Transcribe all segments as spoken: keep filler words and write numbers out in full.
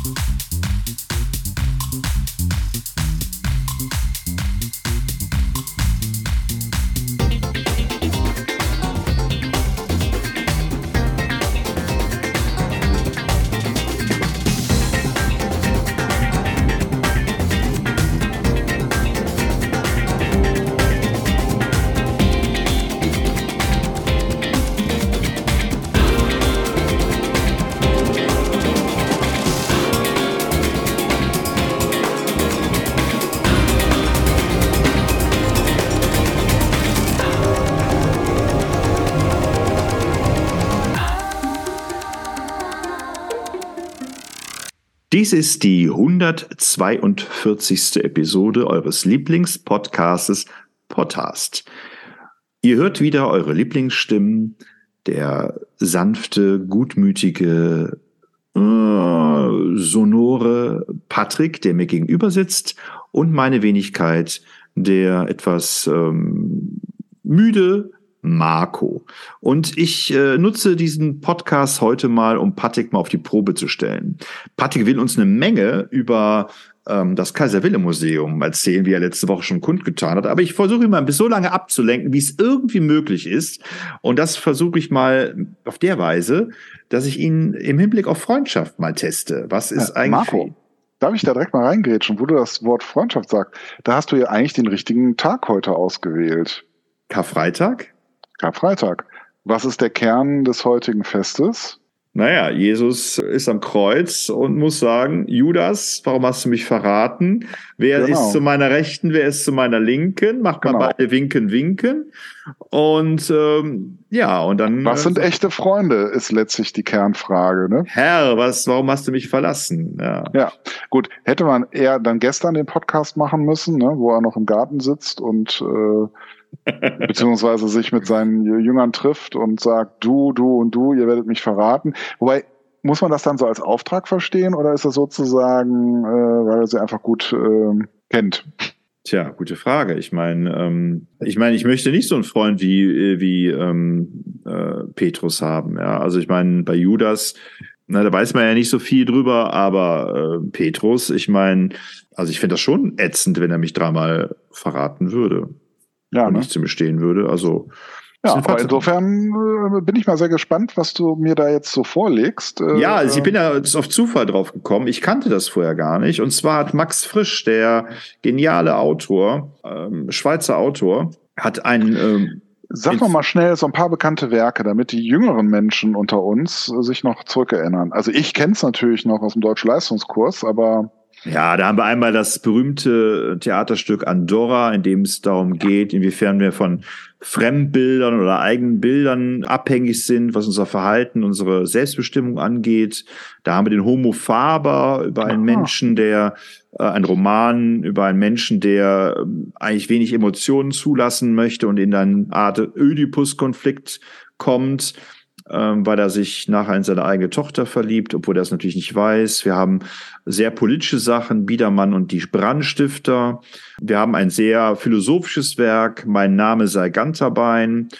Dies ist die hundertzweiundvierzigste Episode eures Lieblingspodcastes Podcast. Ihr hört wieder eure Lieblingsstimmen, der sanfte, gutmütige, äh, sonore Patrick, der mir gegenüber sitzt, und meine Wenigkeit, der etwas ähm, müde Marco. Und ich äh, nutze diesen Podcast heute mal, um Patrick mal auf die Probe zu stellen. Patrick will uns eine Menge über ähm, das Kaiser-Wilhelm-Museum erzählen, wie er letzte Woche schon kundgetan hat. Aber ich versuche ihn mal bis so lange abzulenken, wie es irgendwie möglich ist. Und das versuche ich mal auf der Weise, dass ich ihn im Hinblick auf Freundschaft mal teste. Was ist ja, eigentlich... Marco, darf ich da direkt mal reingrätschen, wo du das Wort Freundschaft sagst? Da hast du ja eigentlich den richtigen Tag heute ausgewählt. Karfreitag? Karfreitag. Was ist der Kern des heutigen Festes? Naja, Jesus ist am Kreuz und muss sagen, Judas, warum hast du mich verraten? Wer genau. ist zu meiner Rechten, wer ist zu meiner Linken? Macht man genau. beide winken, winken. Und ähm, ja, und dann... Was sind äh, echte Freunde, ist letztlich die Kernfrage, ne? Herr, was, warum hast du mich verlassen? Ja. ja, gut. Hätte man eher dann gestern den Podcast machen müssen, ne, wo er noch im Garten sitzt und... Äh, beziehungsweise sich mit seinen Jüngern trifft und sagt, du, du und du, ihr werdet mich verraten. Wobei, muss man das dann so als Auftrag verstehen oder ist das sozusagen, äh, weil er sie einfach gut äh, kennt? Tja, gute Frage. Ich meine, ähm, ich meine, ich möchte nicht so einen Freund wie, wie ähm, äh, Petrus haben. Ja? Also ich meine, bei Judas, na, da weiß man ja nicht so viel drüber, aber äh, Petrus, ich meine, also ich finde das schon ätzend, wenn er mich dreimal verraten würde. Ja, und ne? nicht zu mir stehen würde. Also ja, aber insofern äh, bin ich mal sehr gespannt, was du mir da jetzt so vorlegst. Äh, ja, also ich bin ja auf Zufall drauf gekommen. Ich kannte das vorher gar nicht. Und zwar hat Max Frisch, der geniale Autor, ähm, Schweizer Autor, hat einen... Ähm, Sag doch mal schnell so ein paar bekannte Werke, damit die jüngeren Menschen unter uns äh, sich noch zurückerinnern. Also ich kenne es natürlich noch aus dem Deutsch-Leistungskurs, aber... Ja, da haben wir einmal das berühmte Theaterstück Andorra, in dem es darum geht, inwiefern wir von Fremdbildern oder eigenen Bildern abhängig sind, was unser Verhalten, unsere Selbstbestimmung angeht. Da haben wir den Homo Faber über einen Aha. Menschen, der, äh, ein Roman über einen Menschen, der äh, eigentlich wenig Emotionen zulassen möchte und in eine Art Ödipus-Konflikt kommt, weil er sich nachher in seine eigene Tochter verliebt, obwohl er es natürlich nicht weiß. Wir haben sehr politische Sachen, Biedermann und die Brandstifter. Wir haben ein sehr philosophisches Werk, Mein Name sei Ganterbein.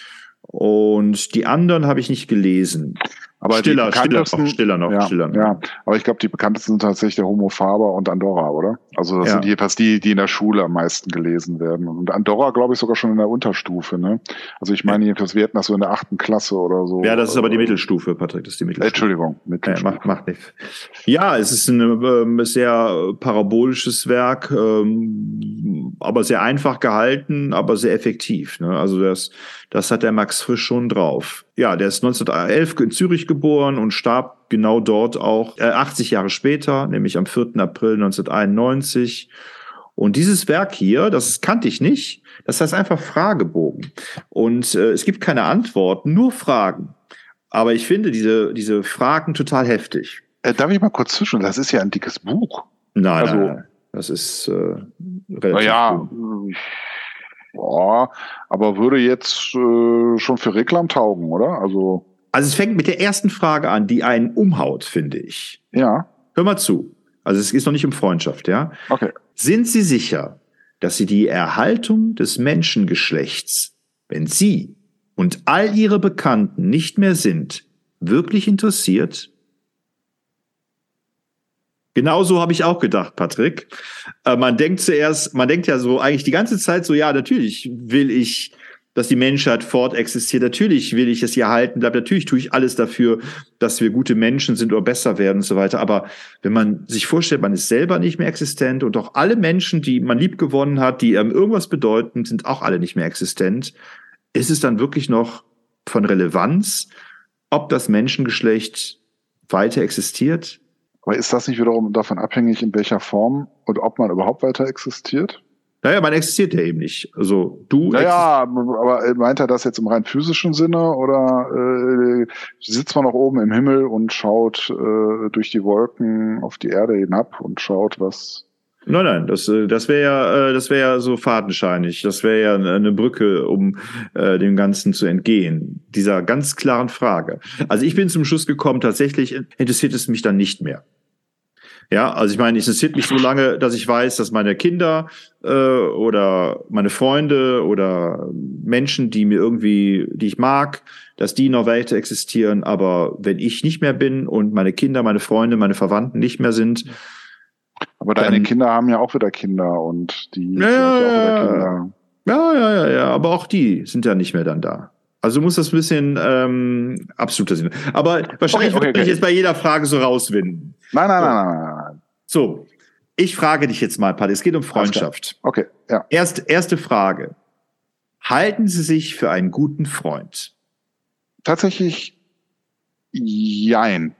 Und die anderen habe ich nicht gelesen. Aber Stiller, Stiller noch, Stiller noch, ja, Stiller noch. Ja, aber ich glaube, die bekanntesten sind tatsächlich der Homo Faber und Andorra, oder? Also das ja. sind jedenfalls die, die in der Schule am meisten gelesen werden. Und Andorra, glaube ich, sogar schon in der Unterstufe, ne? Also ich meine jedenfalls, wir hatten das so in der achten Klasse oder so. Ja, das ist aber die Mittelstufe, Patrick, das ist die Mittelstufe. Entschuldigung, Mittelstufe. Ja, macht, macht nichts. Ja, es ist ein ähm, sehr parabolisches Werk, ähm, aber sehr einfach gehalten, aber sehr effektiv, ne? Also das, das hat der Max Frisch schon drauf. Ja, der ist neunzehnhundertelf in Zürich geboren und starb genau dort auch äh, achtzig Jahre später, nämlich am vierten April neunzehnhunderteinundneunzig. Und dieses Werk hier, das kannte ich nicht, das heißt einfach Fragebogen. Und äh, es gibt keine Antworten, nur Fragen. Aber ich finde diese, diese Fragen total heftig. Äh, darf ich mal kurz zwischen? Das ist ja ein dickes Buch. Nein, also, nein, nein. Das ist äh, relativ ja, boah, aber würde jetzt äh, schon für Reklam taugen, oder? Also, also es fängt mit der ersten Frage an, die einen umhaut, finde ich. Ja. Hör mal zu. Also es geht noch nicht um Freundschaft, ja? Okay. Sind Sie sicher, dass Sie die Erhaltung des Menschengeschlechts, wenn Sie und all Ihre Bekannten nicht mehr sind, wirklich interessiert? Genau so habe ich auch gedacht, Patrick. Äh, man denkt zuerst, man denkt ja so eigentlich die ganze Zeit so, ja, natürlich will ich, dass die Menschheit fortexistiert. Natürlich will ich, dass sie erhalten bleibt. Natürlich tue ich alles dafür, dass wir gute Menschen sind oder besser werden und so weiter. Aber wenn man sich vorstellt, man ist selber nicht mehr existent und auch alle Menschen, die man lieb gewonnen hat, die einem irgendwas bedeuten, sind auch alle nicht mehr existent, ist es dann wirklich noch von Relevanz, ob das Menschengeschlecht weiter existiert? Aber ist das nicht wiederum davon abhängig, in welcher Form und ob man überhaupt weiter existiert? Naja, man existiert ja eben nicht. Also du. Naja, aber meint er das jetzt im rein physischen Sinne oder äh, sitzt man noch oben im Himmel und schaut äh, durch die Wolken auf die Erde hinab und schaut, was. Nein, nein, das, das wäre ja, das wäre ja so fadenscheinig. Das wäre ja eine Brücke, um äh, dem Ganzen zu entgehen. Dieser ganz klaren Frage. Also ich bin zum Schluss gekommen, tatsächlich interessiert es mich dann nicht mehr. Ja, also ich meine, es interessiert mich so lange, dass ich weiß, dass meine Kinder äh, oder meine Freunde oder Menschen, die mir irgendwie, die ich mag, dass die noch weiter existieren. Aber wenn ich nicht mehr bin und meine Kinder, meine Freunde, meine Verwandten nicht mehr sind. Aber deine dann, Kinder haben ja auch wieder Kinder und die ja, ja, auch wieder Kinder. Ja, ja, ja, ja, aber auch die sind ja nicht mehr dann da. Also muss das ein bisschen ähm, absoluter sein. Aber wahrscheinlich okay, okay, will ich okay. jetzt bei jeder Frage so rauswinden. Nein, nein, so. nein, nein, nein, nein. So, ich frage dich jetzt mal, Pat. Es geht um Freundschaft. Okay, ja. Erst, erste Frage. Halten Sie sich für einen guten Freund? Tatsächlich jein.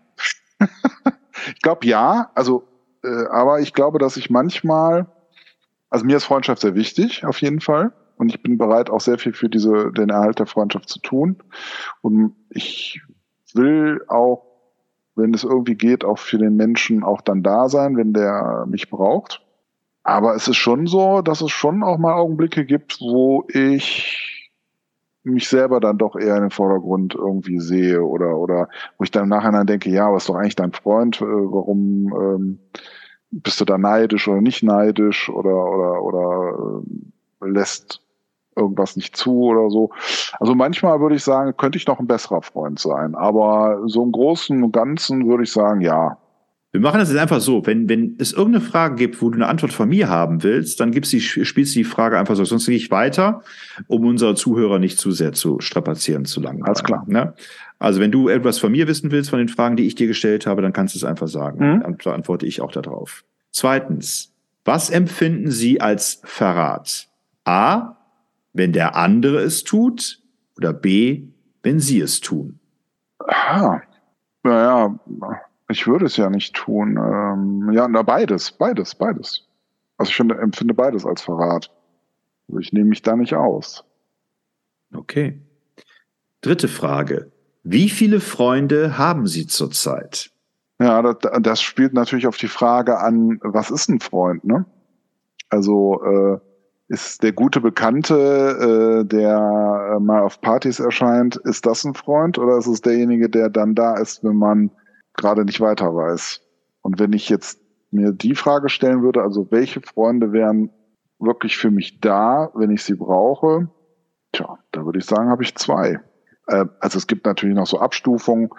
Ich glaube ja, also, äh, aber ich glaube, dass ich manchmal, also mir ist Freundschaft sehr wichtig, auf jeden Fall. Und ich bin bereit, auch sehr viel für diese, den Erhalt der Freundschaft zu tun. Und ich will auch, wenn es irgendwie geht, auch für den Menschen auch dann da sein, wenn der mich braucht. Aber es ist schon so, dass es schon auch mal Augenblicke gibt, wo ich mich selber dann doch eher in den Vordergrund irgendwie sehe oder, oder wo ich dann im Nachhinein denke, ja, was ist doch eigentlich dein Freund? Warum ähm, bist du da neidisch oder nicht neidisch oder, oder, oder äh, lässt irgendwas nicht zu oder so. Also manchmal würde ich sagen, könnte ich noch ein besserer Freund sein. Aber so im Großen und Ganzen würde ich sagen, ja. Wir machen das jetzt einfach so. Wenn, wenn es irgendeine Frage gibt, wo du eine Antwort von mir haben willst, dann gibst die, spielst du die Frage einfach so. Sonst gehe ich weiter, um unsere Zuhörer nicht zu sehr zu strapazieren, zu lang. Alles klar. Ne? Also wenn du etwas von mir wissen willst, von den Fragen, die ich dir gestellt habe, dann kannst du es einfach sagen. Mhm. Dann antworte ich auch darauf. Zweitens, was empfinden Sie als Verrat? A, wenn der andere es tut, oder B, wenn Sie es tun? Ah, naja, ich würde es ja nicht tun. Ähm, ja, na, beides, beides, beides. Also ich finde, empfinde beides als Verrat. Also ich nehme mich da nicht aus. Okay. Dritte Frage. Wie viele Freunde haben Sie zurzeit? Ja, das, das spielt natürlich auf die Frage an, was ist ein Freund, ne? Also, äh, ist der gute Bekannte, äh, der äh, mal auf Partys erscheint, ist das ein Freund oder ist es derjenige, der dann da ist, wenn man gerade nicht weiter weiß? Und wenn ich jetzt mir die Frage stellen würde, also welche Freunde wären wirklich für mich da, wenn ich sie brauche? Tja, da würde ich sagen, habe ich zwei. Äh, also es gibt natürlich noch so Abstufungen,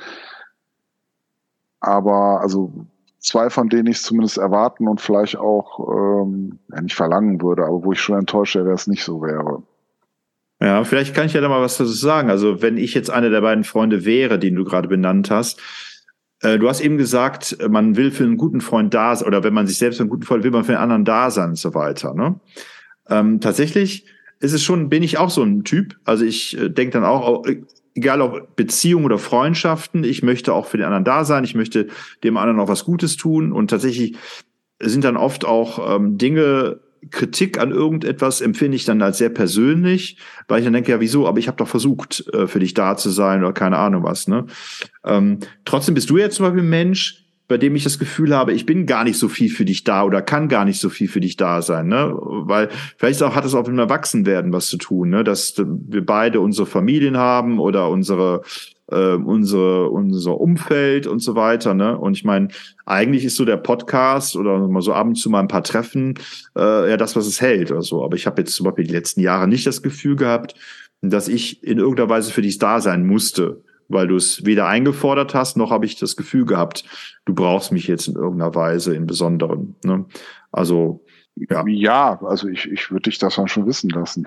aber also zwei, von denen ich es zumindest erwarten und vielleicht auch ähm, ja, nicht verlangen würde, aber wo ich schon enttäuscht wäre, wenn es nicht so wäre. Ja, vielleicht kann ich ja da mal was dazu sagen. Also wenn ich jetzt einer der beiden Freunde wäre, den du gerade benannt hast, äh, du hast eben gesagt, man will für einen guten Freund da sein, oder wenn man sich selbst für einen guten Freund will, man für einen anderen da sein und so weiter. Ne? Ähm, tatsächlich ist es schon, bin ich auch so ein Typ. Also ich äh, denke dann auch, egal ob Beziehungen oder Freundschaften, ich möchte auch für den anderen da sein, ich möchte dem anderen auch was Gutes tun und tatsächlich sind dann oft auch ähm, Dinge, Kritik an irgendetwas empfinde ich dann als sehr persönlich, weil ich dann denke, ja wieso, aber ich habe doch versucht, äh, für dich da zu sein oder keine Ahnung was. Ne? Ähm, trotzdem bist du jetzt zum Beispiel ein Mensch, bei dem ich das Gefühl habe, ich bin gar nicht so viel für dich da oder kann gar nicht so viel für dich da sein, ne? Weil vielleicht auch hat es auch mit dem Erwachsenwerden was zu tun, ne? Dass wir beide unsere Familien haben oder unsere äh, unsere unser Umfeld und so weiter, ne? Und ich meine, eigentlich ist so der Podcast oder mal so ab und zu mal ein paar Treffen äh, ja das, was es hält oder so. Aber ich habe jetzt zum Beispiel die letzten Jahre nicht das Gefühl gehabt, dass ich in irgendeiner Weise für dich da sein musste. weil du es weder eingefordert hast, noch habe ich das Gefühl gehabt, du brauchst mich jetzt in irgendeiner Weise in besonderen. Ne? Also, ja. Ja, also ich, ich würde dich das dann schon wissen lassen.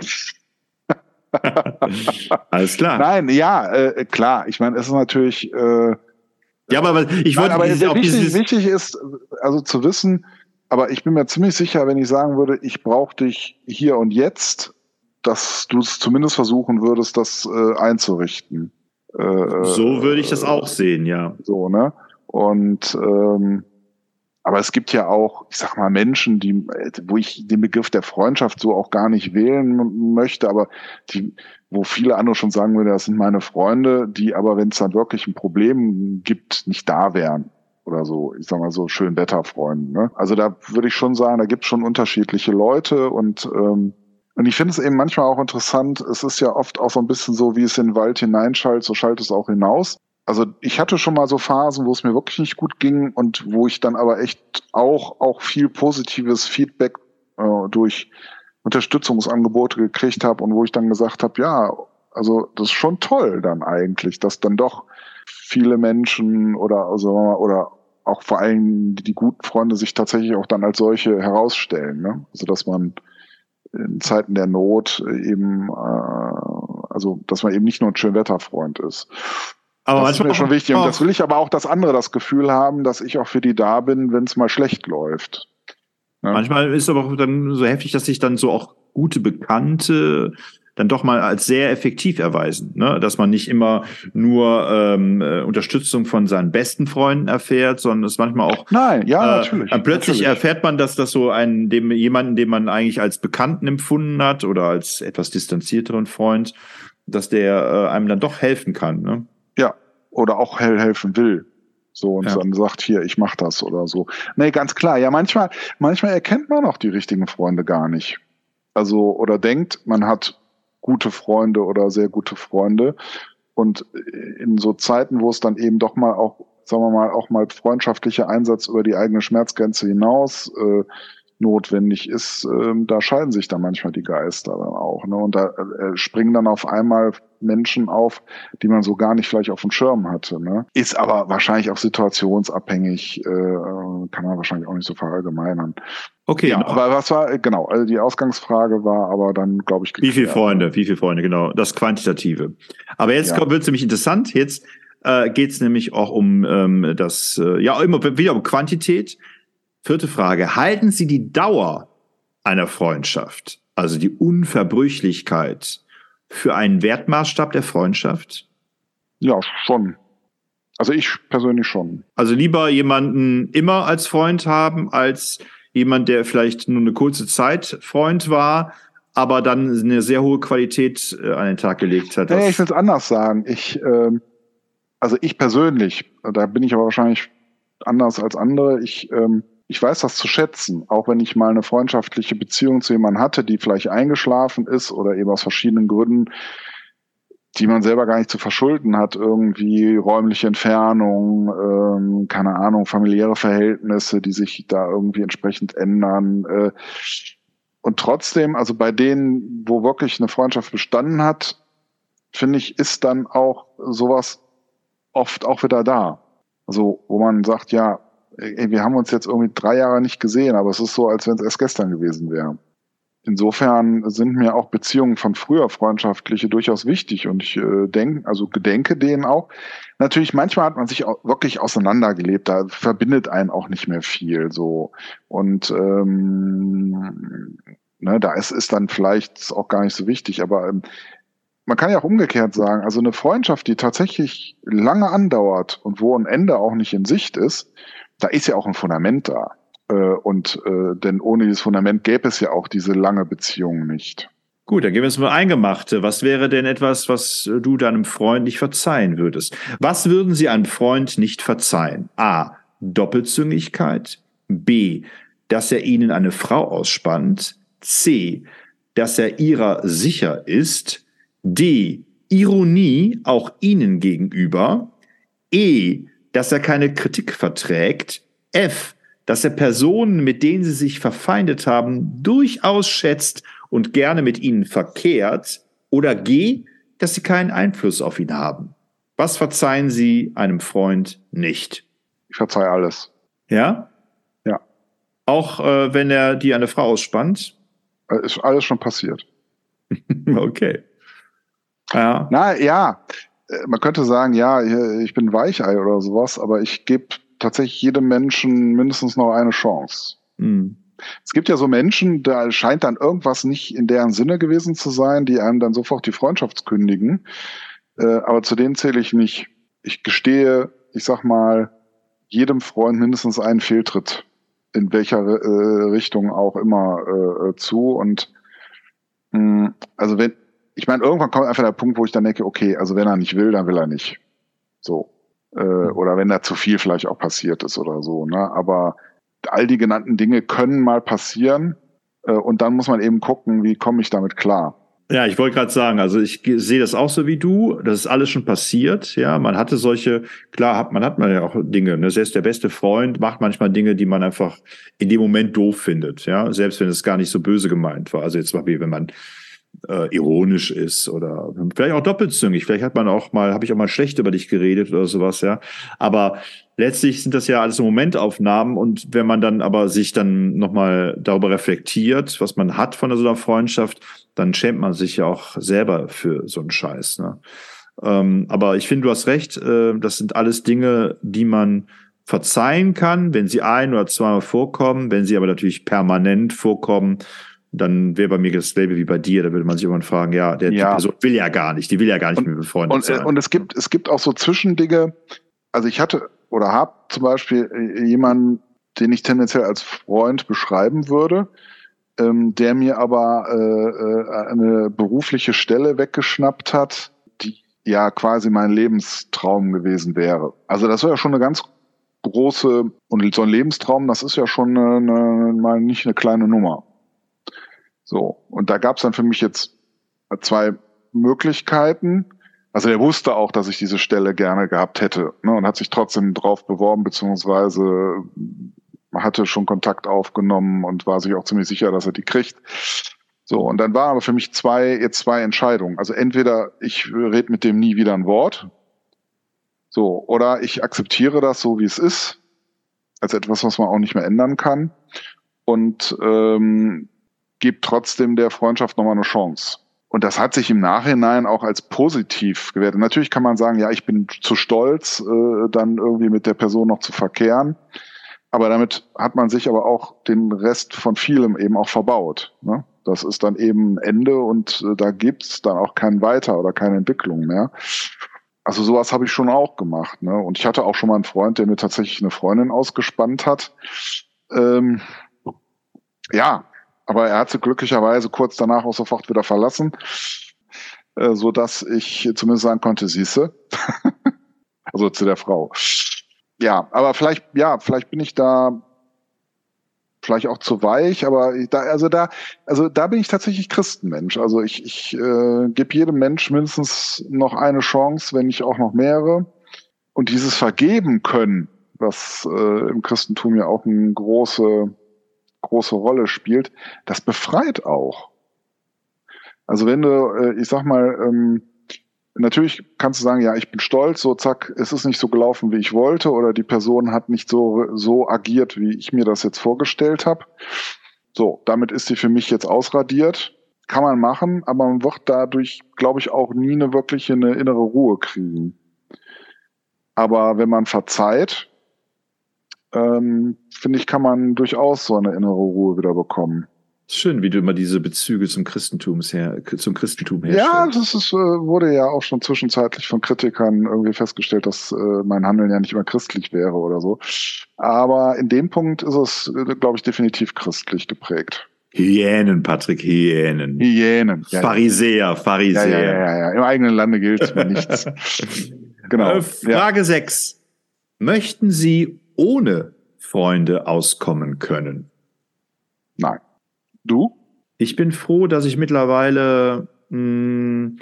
Alles klar. Nein, ja, äh, klar. Ich meine, es ist natürlich. Äh, ja, aber ich wollte. Aber dieses, wichtig, dieses wichtig ist, also zu wissen. Aber ich bin mir ziemlich sicher, wenn ich sagen würde, ich brauche dich hier und jetzt, dass du es zumindest versuchen würdest, das äh, einzurichten. Äh, so würde ich das auch sehen, ja. So, ne? Und ähm, aber es gibt ja auch, ich sag mal, Menschen, die, wo ich den Begriff der Freundschaft so auch gar nicht wählen möchte, aber die, wo viele andere schon sagen würden, das sind meine Freunde, die aber, wenn es dann wirklich ein Problem gibt, nicht da wären. Oder so, ich sag mal so Schönwetterfreunden. Ne? Also da würde ich schon sagen, da gibt es schon unterschiedliche Leute und ähm, und ich finde es eben manchmal auch interessant, es ist ja oft auch so ein bisschen so, wie es in den Wald hineinschallt, so schallt es auch hinaus. Also ich hatte schon mal so Phasen, wo es mir wirklich nicht gut ging und wo ich dann aber echt auch auch viel positives Feedback äh, durch Unterstützungsangebote gekriegt habe und wo ich dann gesagt habe, ja, also das ist schon toll dann eigentlich, dass dann doch viele Menschen oder also oder auch vor allem die, die guten Freunde sich tatsächlich auch dann als solche herausstellen, ne? Also dass man in Zeiten der Not eben, äh, also dass man eben nicht nur ein Schönwetterfreund ist. Aber das ist mir schon wichtig. Und das will ich aber auch, dass andere das Gefühl haben, dass ich auch für die da bin, wenn es mal schlecht läuft. Ja? Manchmal ist es aber auch dann so heftig, dass sich dann so auch gute Bekannte dann doch mal als sehr effektiv erweisen, ne? Dass man nicht immer nur ähm, Unterstützung von seinen besten Freunden erfährt, sondern es manchmal auch Nein, ja, äh, natürlich. Plötzlich natürlich. erfährt man, dass das so einen, dem jemanden, den man eigentlich als Bekannten empfunden hat oder als etwas distanzierteren Freund, dass der äh, einem dann doch helfen kann, ne? Ja, oder auch hell helfen will. So, und ja. dann sagt, hier, ich mach das oder so. Nee, ganz klar. Ja, manchmal, manchmal erkennt man auch die richtigen Freunde gar nicht. Also, oder denkt, man hat gute Freunde oder sehr gute Freunde. Und in so Zeiten, wo es dann eben doch mal auch, sagen wir mal, auch mal freundschaftlicher Einsatz über die eigene Schmerzgrenze hinaus äh, notwendig ist, äh, da scheiden sich dann manchmal die Geister dann auch. Ne? Und da äh, springen dann auf einmal Menschen auf, die man so gar nicht vielleicht auf dem Schirm hatte. Ne? Ist aber wahrscheinlich auch situationsabhängig, äh, kann man wahrscheinlich auch nicht so verallgemeinern. Okay, ja, aber was war, genau, also die Ausgangsfrage war aber dann, glaube ich, geklärt. Wie viele Freunde, wie viele Freunde, genau, das Quantitative. Aber jetzt ja. wird es nämlich interessant, jetzt äh, geht es nämlich auch um ähm, das, äh, ja, immer wieder um Quantität. Vierte Frage, halten Sie die Dauer einer Freundschaft, also die Unverbrüchlichkeit, für einen Wertmaßstab der Freundschaft? Ja, schon. Also ich persönlich schon. Also lieber jemanden immer als Freund haben, als jemand, der vielleicht nur eine kurze Zeit Freund war, aber dann eine sehr hohe Qualität äh, an den Tag gelegt hat. Nee, ich will es anders sagen. Ich, äh, also ich persönlich, da bin ich aber wahrscheinlich anders als andere. Ich, ähm, ich weiß das zu schätzen, auch wenn ich mal eine freundschaftliche Beziehung zu jemandem hatte, die vielleicht eingeschlafen ist oder eben aus verschiedenen Gründen, die man selber gar nicht zu verschulden hat, irgendwie räumliche Entfernung, ähm, keine Ahnung, familiäre Verhältnisse, die sich da irgendwie entsprechend ändern. Äh, und trotzdem, also bei denen, wo wirklich eine Freundschaft bestanden hat, finde ich, ist dann auch sowas oft auch wieder da. Also wo man sagt, ja, ey, wir haben uns jetzt irgendwie drei Jahre nicht gesehen, aber es ist so, als wenn es erst gestern gewesen wäre. Insofern sind mir auch Beziehungen von früher freundschaftliche durchaus wichtig und ich äh, denke, also gedenke denen auch. Natürlich, manchmal hat man sich auch wirklich auseinandergelebt, da verbindet einen auch nicht mehr viel so. Und ähm, ne, da ist, ist dann vielleicht auch gar nicht so wichtig, aber ähm, man kann ja auch umgekehrt sagen, also eine Freundschaft, die tatsächlich lange andauert und wo ein Ende auch nicht in Sicht ist, da ist ja auch ein Fundament da. Und äh, denn ohne dieses Fundament gäbe es ja auch diese lange Beziehung nicht. Gut, dann gehen wir es mal Eingemachte. Was wäre denn etwas, was du deinem Freund nicht verzeihen würdest? Was würden Sie einem Freund nicht verzeihen? A. Doppelzüngigkeit. B. Dass er Ihnen eine Frau ausspannt. C. Dass er Ihrer sicher ist. D. Ironie auch Ihnen gegenüber. E. Dass er keine Kritik verträgt. F. Dass er Personen, mit denen sie sich verfeindet haben, durchaus schätzt und gerne mit ihnen verkehrt. Oder G, dass sie keinen Einfluss auf ihn haben. Was verzeihen Sie einem Freund nicht? Ich verzeihe alles. Ja? Ja. Auch äh, wenn er dir eine Frau ausspannt? Äh, Ist alles schon passiert. Okay. Ja. Na ja, äh, man könnte sagen, ja, ich bin Weichei oder sowas, aber ich gebe tatsächlich jedem Menschen mindestens noch eine Chance. Hm. Es gibt ja so Menschen, da scheint dann irgendwas nicht in deren Sinne gewesen zu sein, die einem dann sofort die Freundschaft kündigen. Äh, aber zu denen zähle ich nicht. Ich gestehe, ich sag mal, jedem Freund mindestens einen Fehltritt, in welcher äh, Richtung auch immer, äh, zu. Und mh, also wenn, ich meine, irgendwann kommt einfach der Punkt, wo ich dann denke, okay, also wenn er nicht will, dann will er nicht. So. Äh, oder wenn da zu viel vielleicht auch passiert ist oder so, ne? Aber all die genannten Dinge können mal passieren, äh, und dann muss man eben gucken, wie komme ich damit klar. Ja, ich wollte gerade sagen, also ich ge- sehe das auch so wie du. Das ist alles schon passiert. Ja, man hatte solche, klar hat man hat man ja auch Dinge. Ne? Selbst der beste Freund macht manchmal Dinge, die man einfach in dem Moment doof findet. Ja, selbst wenn es gar nicht so böse gemeint war. Also jetzt mal, wie wenn man äh, ironisch ist oder vielleicht auch doppelzüngig. Vielleicht hat man auch mal, habe ich auch mal schlecht über dich geredet oder sowas. Ja, aber letztlich sind das ja alles so Momentaufnahmen, und wenn man dann aber sich dann nochmal darüber reflektiert, was man hat von so einer Freundschaft, dann schämt man sich ja auch selber für so einen Scheiß. Ne? Ähm, aber ich finde, du hast recht, äh, das sind alles Dinge, die man verzeihen kann, wenn sie ein- oder zweimal vorkommen. Wenn sie aber natürlich permanent vorkommen, dann wäre bei mir dasselbe wie bei dir. Da würde man sich irgendwann fragen, ja, der, Ja. die Person will ja gar nicht, die will ja gar nicht Und- mit mir befreundet Und, äh, sein. und es gibt, es gibt auch so Zwischendinge. Also ich hatte oder habe zum Beispiel äh, jemanden, den ich tendenziell als Freund beschreiben würde, ähm, der mir aber äh, äh, eine berufliche Stelle weggeschnappt hat, die ja quasi mein Lebenstraum gewesen wäre. Also das wäre ja schon eine ganz große, und so ein Lebenstraum, das ist ja schon eine, eine, mal nicht eine kleine Nummer. So, und da gab es dann für mich jetzt zwei Möglichkeiten. Also er wusste auch, dass ich diese Stelle gerne gehabt hätte, ne, und hat sich trotzdem drauf beworben, beziehungsweise hatte schon Kontakt aufgenommen und war sich auch ziemlich sicher, dass er die kriegt. So, und dann waren aber für mich zwei, jetzt zwei Entscheidungen. Also entweder ich rede mit dem nie wieder ein Wort, so, oder ich akzeptiere das so, wie es ist, als etwas, was man auch nicht mehr ändern kann, und ähm, gebe trotzdem der Freundschaft nochmal eine Chance. Und das hat sich im Nachhinein auch als positiv gewertet. Natürlich kann man sagen, ja, ich bin zu stolz, äh, dann irgendwie mit der Person noch zu verkehren. Aber damit hat man sich aber auch den Rest von vielem eben auch verbaut. Ne? Das ist dann eben ein Ende, und äh, da gibt's dann auch kein Weiter oder keine Entwicklung mehr. Also sowas habe ich schon auch gemacht. Ne? Und ich hatte auch schon mal einen Freund, der mir tatsächlich eine Freundin ausgespannt hat. Ähm, ja, aber er hat sie glücklicherweise kurz danach auch sofort wieder verlassen, äh, so dass ich zumindest sagen konnte, siehste, also zu der Frau. Ja, aber vielleicht, ja, vielleicht bin ich da vielleicht auch zu weich, aber ich, da, also da, also da bin ich tatsächlich Christenmensch. Also ich, ich äh, gebe jedem Mensch mindestens noch eine Chance, wenn nicht auch noch mehrere. Und dieses Vergeben können, was äh, im Christentum ja auch eine große große Rolle spielt, das befreit auch. Also wenn du, äh, ich sag mal, ähm, natürlich kannst du sagen, ja, ich bin stolz, so zack, es ist nicht so gelaufen, wie ich wollte, oder die Person hat nicht so so agiert, wie ich mir das jetzt vorgestellt habe. So, damit ist sie für mich jetzt ausradiert. Kann man machen, aber man wird dadurch, glaube ich, auch nie eine wirkliche eine innere Ruhe kriegen. Aber wenn man verzeiht, ähm, finde ich, kann man durchaus so eine innere Ruhe wieder bekommen. Schön, wie du immer diese Bezüge zum Christentum her, zum Christentum Ja, herstellst. das ist, äh, wurde ja auch schon zwischenzeitlich von Kritikern irgendwie festgestellt, dass äh, mein Handeln ja nicht immer christlich wäre oder so. Aber in dem Punkt ist es, äh, glaube ich, definitiv christlich geprägt. Hyänen, Patrick, Hyänen. Hyänen. Ja, Pharisäer, ja, Pharisäer. ja, ja, ja, ja. Im eigenen Lande gilt mir nichts. Genau. Äh, Frage sechs. Möchten Sie ohne Freunde auskommen können? Nein. Du? Ich bin froh, dass ich mittlerweile mh,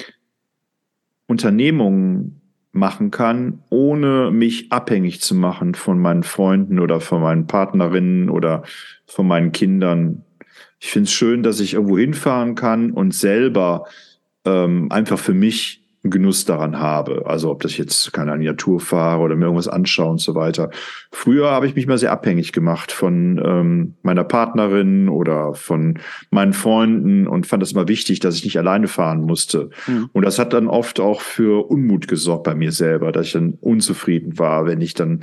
Unternehmungen machen kann, ohne mich abhängig zu machen von meinen Freunden oder von meinen Partnerinnen oder von meinen Kindern. Ich finde es schön, dass ich irgendwo hinfahren kann und selber ähm, einfach für mich einen Genuss daran habe. Also ob das jetzt, keine Ahnung, Natur fahre oder mir irgendwas anschaue und so weiter. Früher habe ich mich mal sehr abhängig gemacht von ähm, meiner Partnerin oder von meinen Freunden und fand es immer wichtig, dass ich nicht alleine fahren musste. Mhm. Und das hat dann oft auch für Unmut gesorgt bei mir selber, dass ich dann unzufrieden war, wenn ich dann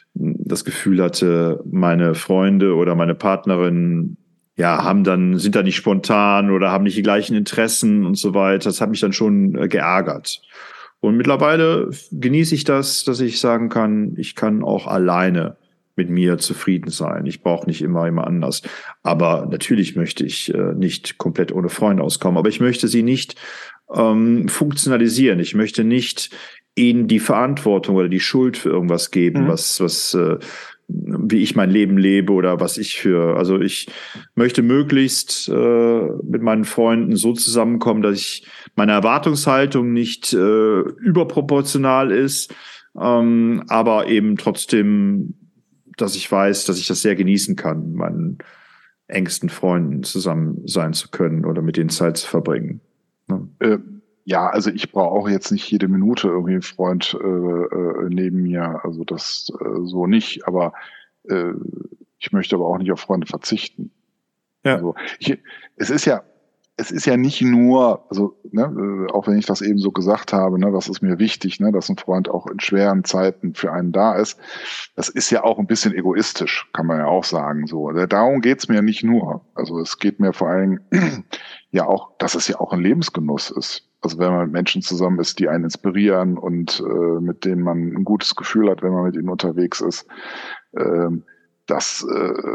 das Gefühl hatte, meine Freunde oder meine Partnerin ja, haben dann, sind da nicht spontan oder haben nicht die gleichen Interessen und so weiter. Das hat mich dann schon äh, geärgert. Und mittlerweile genieße ich das, dass ich sagen kann, ich kann auch alleine mit mir zufrieden sein. Ich brauche nicht immer immer anders. Aber natürlich möchte ich äh, nicht komplett ohne Freunde auskommen. Aber ich möchte sie nicht ähm, funktionalisieren. Ich möchte nicht ihnen die Verantwortung oder die Schuld für irgendwas geben, mhm. was, was äh, wie ich mein Leben lebe oder was ich für, also ich möchte möglichst äh, mit meinen Freunden so zusammenkommen, dass ich meine Erwartungshaltung nicht äh, überproportional ist, ähm, aber eben trotzdem, dass ich weiß, dass ich das sehr genießen kann, mit meinen engsten Freunden zusammen sein zu können oder mit denen Zeit zu verbringen. Ne? Äh. Ja, also ich brauche auch jetzt nicht jede Minute irgendwie einen Freund äh, äh, neben mir, also das äh, so nicht, aber äh, ich möchte aber auch nicht auf Freunde verzichten. Ja. Also ich, es ist ja, es ist ja nicht nur, also ne, auch wenn ich das eben so gesagt habe, ne, das ist mir wichtig, ne, dass ein Freund auch in schweren Zeiten für einen da ist. Das ist ja auch ein bisschen egoistisch, kann man ja auch sagen. So, darum geht's mir nicht nur. Also es geht mir vor allem ja auch, dass es ja auch ein Lebensgenuss ist. Also wenn man mit Menschen zusammen ist, die einen inspirieren und äh, mit denen man ein gutes Gefühl hat, wenn man mit ihnen unterwegs ist, ähm, das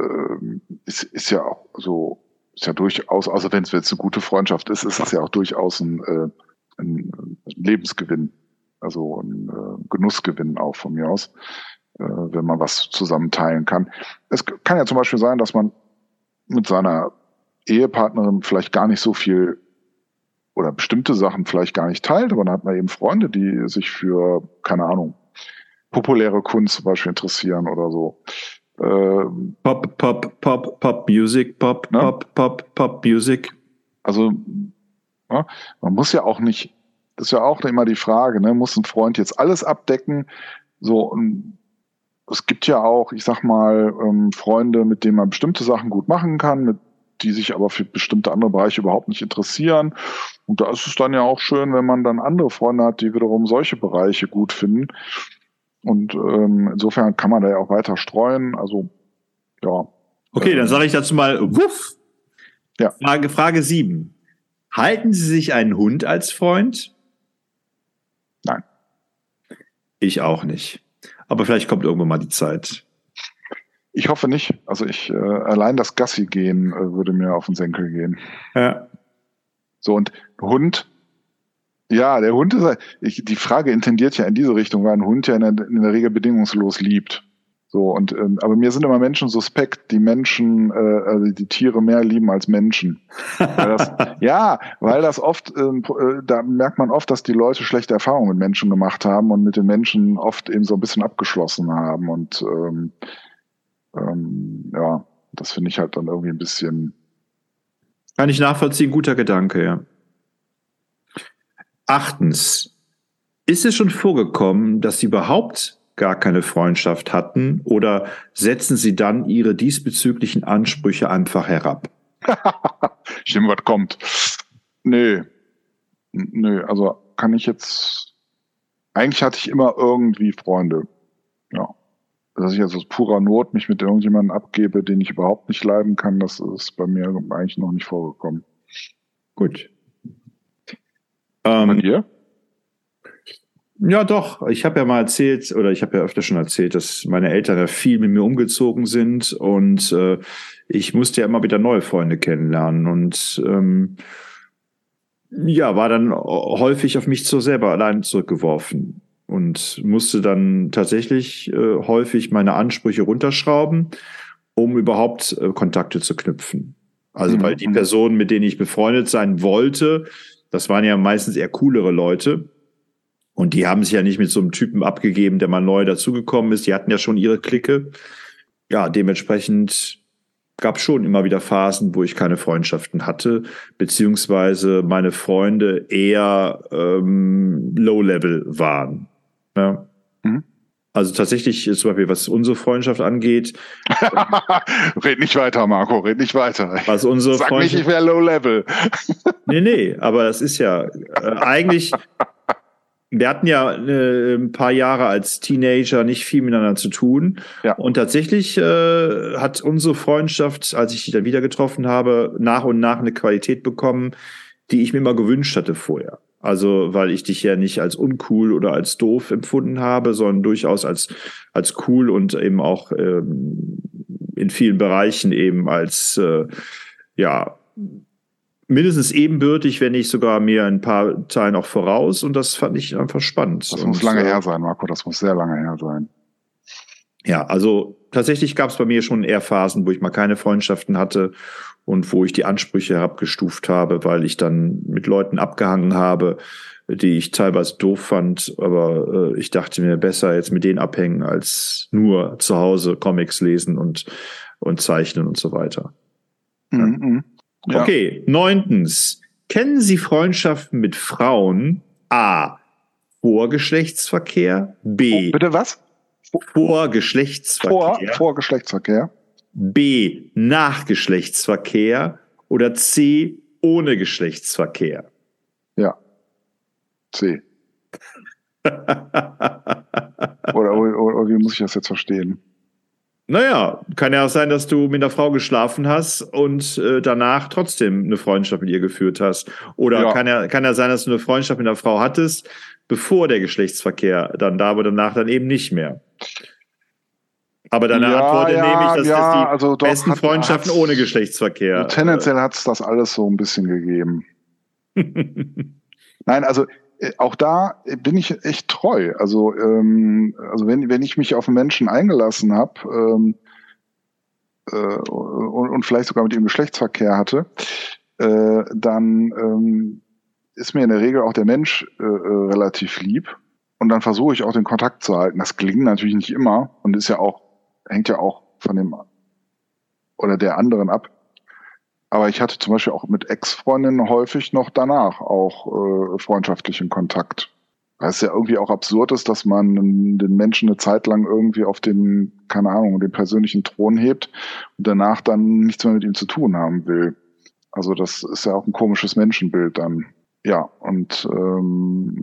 äh, ist, ist ja auch so, ist ja durchaus, also wenn es jetzt eine gute Freundschaft ist, ist es ja auch durchaus ein, äh, ein Lebensgewinn, also ein äh, Genussgewinn auch von mir aus, äh, wenn man was zusammen teilen kann. Es kann ja zum Beispiel sein, dass man mit seiner Ehepartnerin vielleicht gar nicht so viel oder bestimmte Sachen vielleicht gar nicht teilt, aber dann hat man eben Freunde, die sich für, keine Ahnung, populäre Kunst zum Beispiel interessieren oder so. Ähm, Pop, Pop, Pop, Pop Music, Pop, ne? Pop, Pop, Pop Music. Also ja, man muss ja auch nicht, das ist ja auch immer die Frage, ne, muss ein Freund jetzt alles abdecken? So, und es gibt ja auch, ich sag mal, ähm, Freunde, mit denen man bestimmte Sachen gut machen kann, mit die sich aber für bestimmte andere Bereiche überhaupt nicht interessieren. Und da ist es dann ja auch schön, wenn man dann andere Freunde hat, die wiederum solche Bereiche gut finden. Und ähm, insofern kann man da ja auch weiter streuen. Also, ja. Okay, äh, dann sage ich dazu mal, wuff. Ja. Frage, Frage sieben. Halten Sie sich einen Hund als Freund? Nein. Ich auch nicht. Aber vielleicht kommt irgendwann mal die Zeit. Ich hoffe nicht. Also ich äh, allein das Gassi gehen äh, würde mir auf den Senkel gehen. Ja. So, und Hund, ja, der Hund ist, ich, die Frage intendiert ja in diese Richtung, weil ein Hund ja in der, in der Regel bedingungslos liebt. So, und ähm, aber mir sind immer Menschen suspekt, die Menschen, äh, also die Tiere mehr lieben als Menschen. Weil das, ja, weil das oft, äh, da merkt man oft, dass die Leute schlechte Erfahrungen mit Menschen gemacht haben und mit den Menschen oft eben so ein bisschen abgeschlossen haben. Und ähm, ähm, ja, das finde ich halt dann irgendwie ein bisschen. Kann ich nachvollziehen, guter Gedanke, ja. Achtens. Ist es schon vorgekommen, dass Sie überhaupt gar keine Freundschaft hatten oder setzen Sie dann Ihre diesbezüglichen Ansprüche einfach herab? Stimmt, was kommt. Nö. Nö, also kann ich jetzt. Eigentlich hatte ich immer irgendwie Freunde. Ja. Dass ich jetzt aus purer Not mich mit irgendjemandem abgebe, den ich überhaupt nicht leiden kann, das ist bei mir eigentlich noch nicht vorgekommen. Gut. Ähm, bei dir? Ja, doch. Ich habe ja mal erzählt, oder ich habe ja öfter schon erzählt, dass meine Eltern ja viel mit mir umgezogen sind und äh, ich musste ja immer wieder neue Freunde kennenlernen und ähm, ja, war dann häufig auf mich so selber allein zurückgeworfen und musste dann tatsächlich äh, häufig meine Ansprüche runterschrauben, um überhaupt äh, Kontakte zu knüpfen. Also mhm. weil die Personen, mit denen ich befreundet sein wollte, das waren ja meistens eher coolere Leute. Und die haben sich ja nicht mit so einem Typen abgegeben, der mal neu dazugekommen ist. Die hatten ja schon ihre Clique. Ja, dementsprechend gab schon immer wieder Phasen, wo ich keine Freundschaften hatte, beziehungsweise meine Freunde eher ähm, Low-Level waren. Ja. Mhm. Also tatsächlich, zum Beispiel, was unsere Freundschaft angeht. Red nicht weiter, Marco, red nicht weiter. Was unsere Sag Freundschaft, nicht, ich wäre Low-Level. Nee, nee, aber das ist ja äh, eigentlich, wir hatten ja äh, ein paar Jahre als Teenager nicht viel miteinander zu tun. Ja. Und tatsächlich äh, hat unsere Freundschaft, als ich die dann wieder getroffen habe, nach und nach eine Qualität bekommen, die ich mir immer gewünscht hatte vorher. Also, weil ich dich ja nicht als uncool oder als doof empfunden habe, sondern durchaus als, als cool und eben auch ähm, in vielen Bereichen eben als, äh, ja, mindestens ebenbürtig, wenn nicht sogar mir ein paar Teilen auch voraus. Und das fand ich einfach spannend. Das muss und, lange äh, her sein, Marco, das muss sehr lange her sein. Ja, also tatsächlich gab es bei mir schon eher Phasen, wo ich mal keine Freundschaften hatte und wo ich die Ansprüche herabgestuft habe, weil ich dann mit Leuten abgehangen habe, die ich teilweise doof fand. Aber äh, ich dachte mir, besser jetzt mit denen abhängen, als nur zu Hause Comics lesen und, und zeichnen und so weiter. Ja. Mhm. Ja. Okay, neuntens. Kennen Sie Freundschaften mit Frauen? A. Vor Geschlechtsverkehr. B. Oh, bitte was? Vor Geschlechtsverkehr. Vor, vor Geschlechtsverkehr. B. Nach Geschlechtsverkehr. Oder C. Ohne Geschlechtsverkehr. Ja. C. oder, oder, oder wie muss ich das jetzt verstehen? Naja, kann ja auch sein, dass du mit einer Frau geschlafen hast und äh, danach trotzdem eine Freundschaft mit ihr geführt hast. Oder Ja. kann ja, kann ja sein, dass du eine Freundschaft mit einer Frau hattest, bevor der Geschlechtsverkehr dann da war, danach dann eben nicht mehr. Aber deine ja, Antwort ja, nehme ich, dass ja, das die also doch, besten hat, Freundschaften ohne Geschlechtsverkehr. Also tendenziell hat es das alles so ein bisschen gegeben. Nein, also äh, auch da bin ich echt treu. Also, ähm, also wenn, wenn ich mich auf einen Menschen eingelassen habe ähm, äh, und, und vielleicht sogar mit ihm Geschlechtsverkehr hatte, äh, dann ähm, ist mir in der Regel auch der Mensch äh, relativ lieb. Und dann versuche ich auch den Kontakt zu halten. Das gelingt natürlich nicht immer und ist ja auch, hängt ja auch von dem oder der anderen ab. Aber ich hatte zum Beispiel auch mit Ex-Freundinnen häufig noch danach auch äh, freundschaftlichen Kontakt. Weil es ja irgendwie auch absurd ist, dass man den Menschen eine Zeit lang irgendwie auf den, keine Ahnung, den persönlichen Thron hebt und danach dann nichts mehr mit ihm zu tun haben will. Also das ist ja auch ein komisches Menschenbild dann. Ja, und ähm,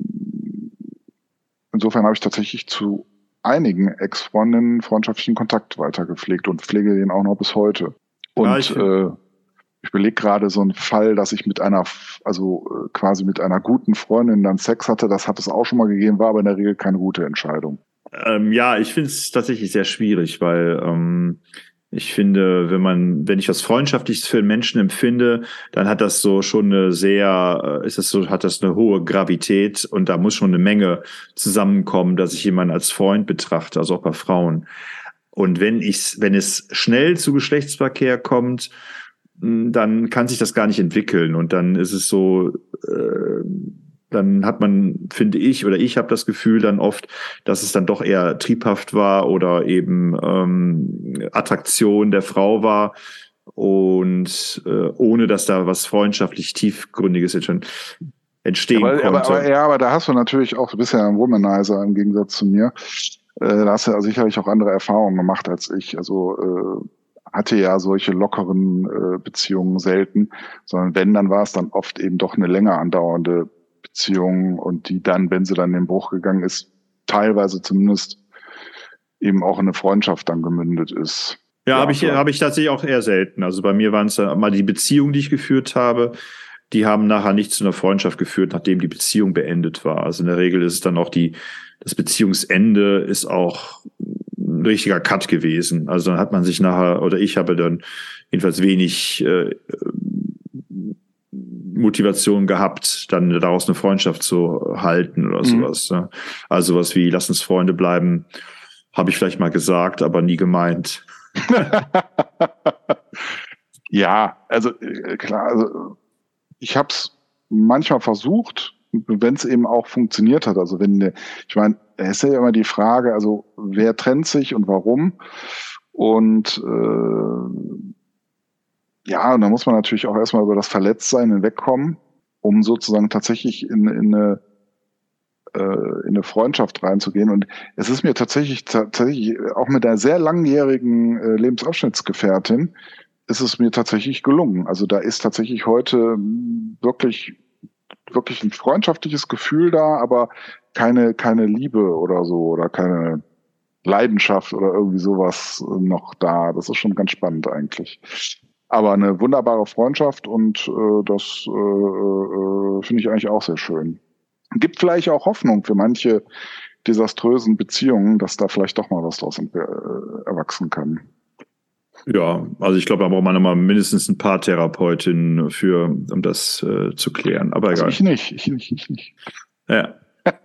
insofern habe ich tatsächlich zu einigen Ex-Freundinnen freundschaftlichen Kontakt weitergepflegt und pflege den auch noch bis heute. Und Ja, ich äh, ich belege gerade so einen Fall, dass ich mit einer, also äh, quasi mit einer guten Freundin dann Sex hatte. Das hat es auch schon mal gegeben, war aber in der Regel keine gute Entscheidung. Ähm, ja, ich finde es tatsächlich sehr schwierig, weil ähm, ich finde, wenn man, wenn ich was Freundschaftliches für einen Menschen empfinde, dann hat das so schon eine sehr, äh, ist das so, hat das eine hohe Gravität und da muss schon eine Menge zusammenkommen, dass ich jemanden als Freund betrachte, also auch bei Frauen. Und wenn ich, wenn es schnell zu Geschlechtsverkehr kommt, dann kann sich das gar nicht entwickeln und dann ist es so, äh, dann hat man, finde ich, oder ich habe das Gefühl dann oft, dass es dann doch eher triebhaft war oder eben ähm, Attraktion der Frau war und äh, ohne, dass da was freundschaftlich tiefgründiges entstehen ja, aber, konnte. Aber, aber, ja, aber da hast du natürlich auch, du bist ja ein Womanizer im Gegensatz zu mir, äh, da hast du ja sicherlich auch andere Erfahrungen gemacht als ich, also äh, hatte ja solche lockeren äh, Beziehungen selten, sondern wenn, dann war es dann oft eben doch eine länger andauernde Beziehung und die dann, wenn sie dann in den Bruch gegangen ist, teilweise zumindest eben auch in eine Freundschaft dann gemündet ist. Ja, ja habe ich, hab ich tatsächlich auch eher selten. Also bei mir waren es dann mal die Beziehungen, die ich geführt habe, die haben nachher nicht zu einer Freundschaft geführt, nachdem die Beziehung beendet war. Also in der Regel ist es dann auch die, das Beziehungsende ist auch ein richtiger Cut gewesen. Also dann hat man sich nachher, oder ich habe dann jedenfalls wenig äh, Motivation gehabt, dann daraus eine Freundschaft zu halten oder mhm. sowas. Ne? Also sowas wie, lass uns Freunde bleiben, habe ich vielleicht mal gesagt, aber nie gemeint. Ja, also klar, also ich habe es manchmal versucht, wenn es eben auch funktioniert hat. Also wenn, ich meine, es ist ja immer die Frage, also wer trennt sich und warum? Und äh, Ja, und da muss man natürlich auch erstmal über das Verletztsein hinwegkommen, um sozusagen tatsächlich in, in eine in eine Freundschaft reinzugehen. Und es ist mir tatsächlich, tatsächlich auch mit einer sehr langjährigen äh, Lebensabschnittsgefährtin ist es mir tatsächlich gelungen. Also da ist tatsächlich heute wirklich, wirklich ein freundschaftliches Gefühl da, aber keine, keine Liebe oder so oder keine Leidenschaft oder irgendwie sowas noch da. Das ist schon ganz spannend eigentlich. Aber eine wunderbare Freundschaft und äh, das äh, äh, finde ich eigentlich auch sehr schön. Gibt vielleicht auch Hoffnung für manche desaströsen Beziehungen, dass da vielleicht doch mal was draus äh, erwachsen kann. Ja, also ich glaube, da braucht man immer mindestens ein paar Therapeutinnen für, um das äh, zu klären. Aber also egal. Ich nicht, ich nicht, ich nicht. Ja.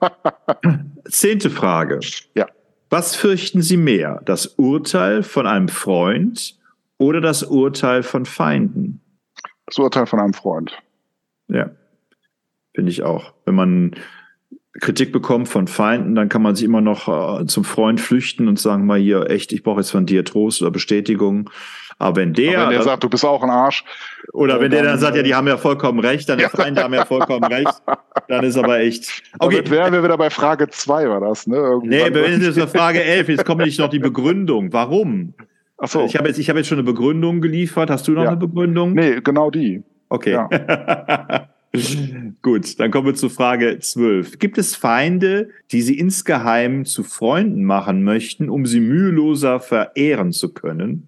Zehnte Frage. Ja. Was fürchten Sie mehr? Das Urteil von einem Freund oder das Urteil von Feinden? Das Urteil von einem Freund. Ja, finde ich auch. Wenn man Kritik bekommt von Feinden, dann kann man sich immer noch äh, zum Freund flüchten und sagen, mal hier, echt, ich brauche jetzt von dir Trost oder Bestätigung. Aber wenn der, Aber wenn der das, sagt, du bist auch ein Arsch. Oder wenn dann, der dann sagt, ja, die haben ja vollkommen recht, deine Ja. Feinde haben ja vollkommen recht, dann ist aber echt. Okay. Damit wären wir wieder bei Frage zwei, war das, ne? Irgendwie nee, wir sind jetzt bei Frage elf, jetzt kommt nicht noch die Begründung. Warum? Ach so. Ich habe jetzt, ich habe jetzt schon eine Begründung geliefert. Hast du noch Ja. eine Begründung? Nee, genau die. Okay. Ja. Gut, dann kommen wir zu Frage zwölf. Gibt es Feinde, die Sie insgeheim zu Freunden machen möchten, um sie müheloser verehren zu können?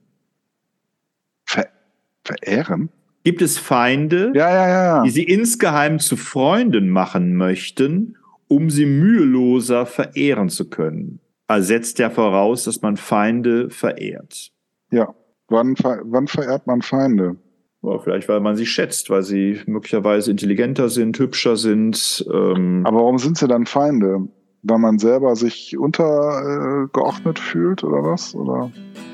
Ver verehren? Gibt es Feinde, Ja, ja, ja, ja. die Sie insgeheim zu Freunden machen möchten, um sie müheloser verehren zu können? Also setzt ja voraus, dass man Feinde verehrt. Ja. Wann, ver wann verehrt man Feinde? Ja, vielleicht, weil man sie schätzt, weil sie möglicherweise intelligenter sind, hübscher sind. Ähm Aber warum sind sie dann Feinde? Weil man selber sich untergeordnet äh, fühlt oder was? Oder?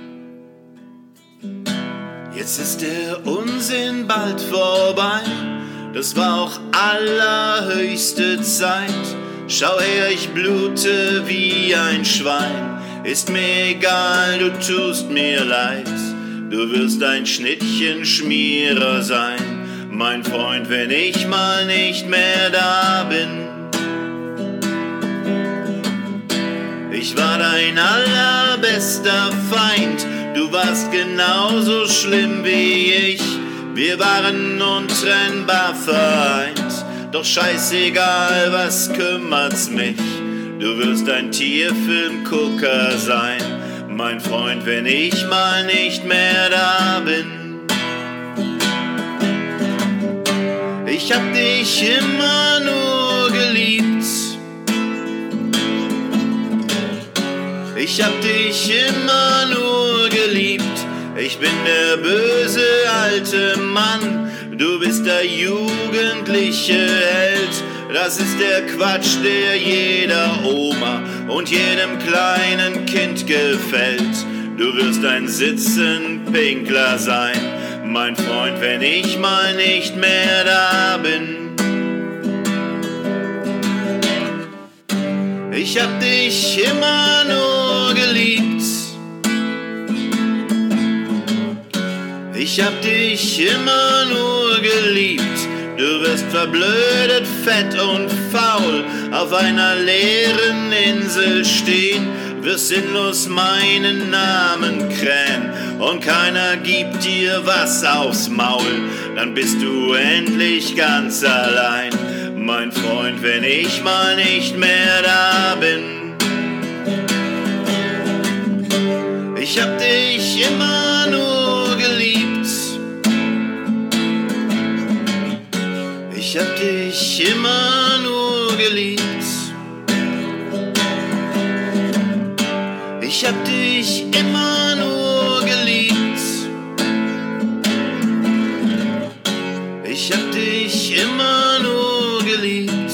Jetzt ist der Unsinn bald vorbei, das war auch allerhöchste Zeit. Schau her, ich blute wie ein Schwein, ist mir egal, du tust mir leid. Du wirst ein Schnittchenschmierer sein, mein Freund, wenn ich mal nicht mehr da bin. Ich war dein allerbester Feind, du warst genauso schlimm wie ich. Wir waren untrennbar vereint, doch scheißegal, was kümmert's mich. Du wirst ein Tierfilmgucker sein, mein Freund, wenn ich mal nicht mehr da bin. Ich hab dich immer nur geliebt. Ich hab dich immer nur geliebt. Ich bin der böse alte Mann. Du bist der jugendliche Held. Das ist der Quatsch, der jeder Oma und jedem kleinen Kind gefällt. Du wirst ein Sitzenpinkler sein, mein Freund, wenn ich mal nicht mehr da bin. Ich hab dich immer nur geliebt. Ich hab dich immer nur geliebt. Du wirst verblödet, fett und faul auf einer leeren Insel stehen, wirst sinnlos meinen Namen krähen und keiner gibt dir was aufs Maul. Dann bist du endlich ganz allein, mein Freund, wenn ich mal nicht mehr da bin. Ich hab dich immer nur geliebt. Ich hab dich immer nur geliebt. Ich hab dich immer nur geliebt. Ich hab dich immer nur geliebt.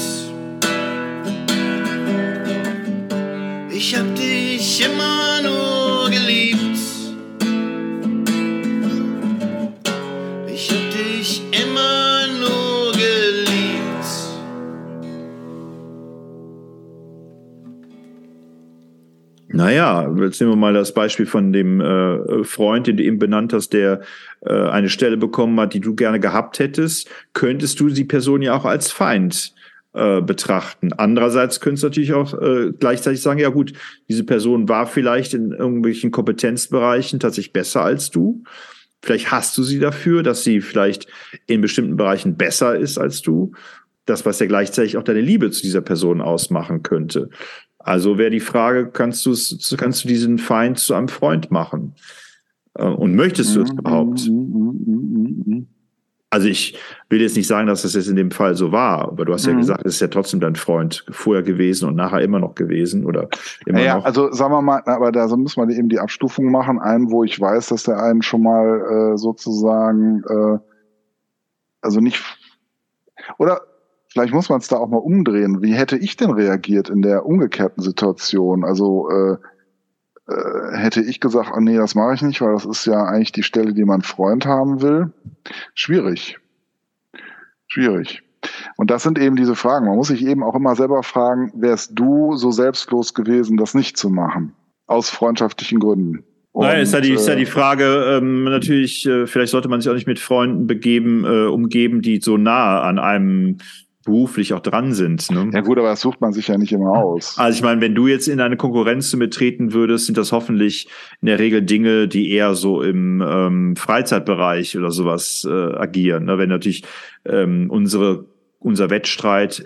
Ich hab dich immer nur geliebt. Ich hab dich immer nur geliebt. Naja, jetzt nehmen wir mal das Beispiel von dem äh, Freund, den du eben benannt hast, der äh, eine Stelle bekommen hat, die du gerne gehabt hättest. Könntest du die Person ja auch als Feind äh, betrachten. Andererseits könntest du natürlich auch äh, gleichzeitig sagen, ja gut, diese Person war vielleicht in irgendwelchen Kompetenzbereichen tatsächlich besser als du. Vielleicht hast du sie dafür, dass sie vielleicht in bestimmten Bereichen besser ist als du. Das, was ja gleichzeitig auch deine Liebe zu dieser Person ausmachen könnte. Also wäre die Frage, kannst du kannst du diesen Feind zu einem Freund machen? Und möchtest du es überhaupt? Also ich will jetzt nicht sagen, dass das jetzt in dem Fall so war, aber du hast ja gesagt, es ist ja trotzdem dein Freund vorher gewesen und nachher immer noch gewesen oder immer ja, noch. Also sagen wir mal, aber da muss man eben die Abstufung machen. Einen, wo ich weiß, dass der einen schon mal äh, sozusagen, äh, also nicht, oder vielleicht muss man es da auch mal umdrehen. Wie hätte ich denn reagiert in der umgekehrten Situation? Also äh, äh, hätte ich gesagt, oh nee, das mache ich nicht, weil das ist ja eigentlich die Stelle, die mein Freund haben will. Schwierig. Schwierig. Und das sind eben diese Fragen. Man muss sich eben auch immer selber fragen, wärst du so selbstlos gewesen, das nicht zu machen? Aus freundschaftlichen Gründen. Naja, ist ja die, ist ja die Frage, ähm, natürlich, äh, vielleicht sollte man sich auch nicht mit Freunden begeben, äh, umgeben, die so nah an einem beruflich auch dran sind. Ne? Ja gut, aber das sucht man sich ja nicht immer aus. Also ich meine, wenn du jetzt in eine Konkurrenz zu mir treten würdest, sind das hoffentlich in der Regel Dinge, die eher so im ähm, Freizeitbereich oder sowas äh, agieren. Ne? Wenn natürlich ähm, unsere unser Wettstreit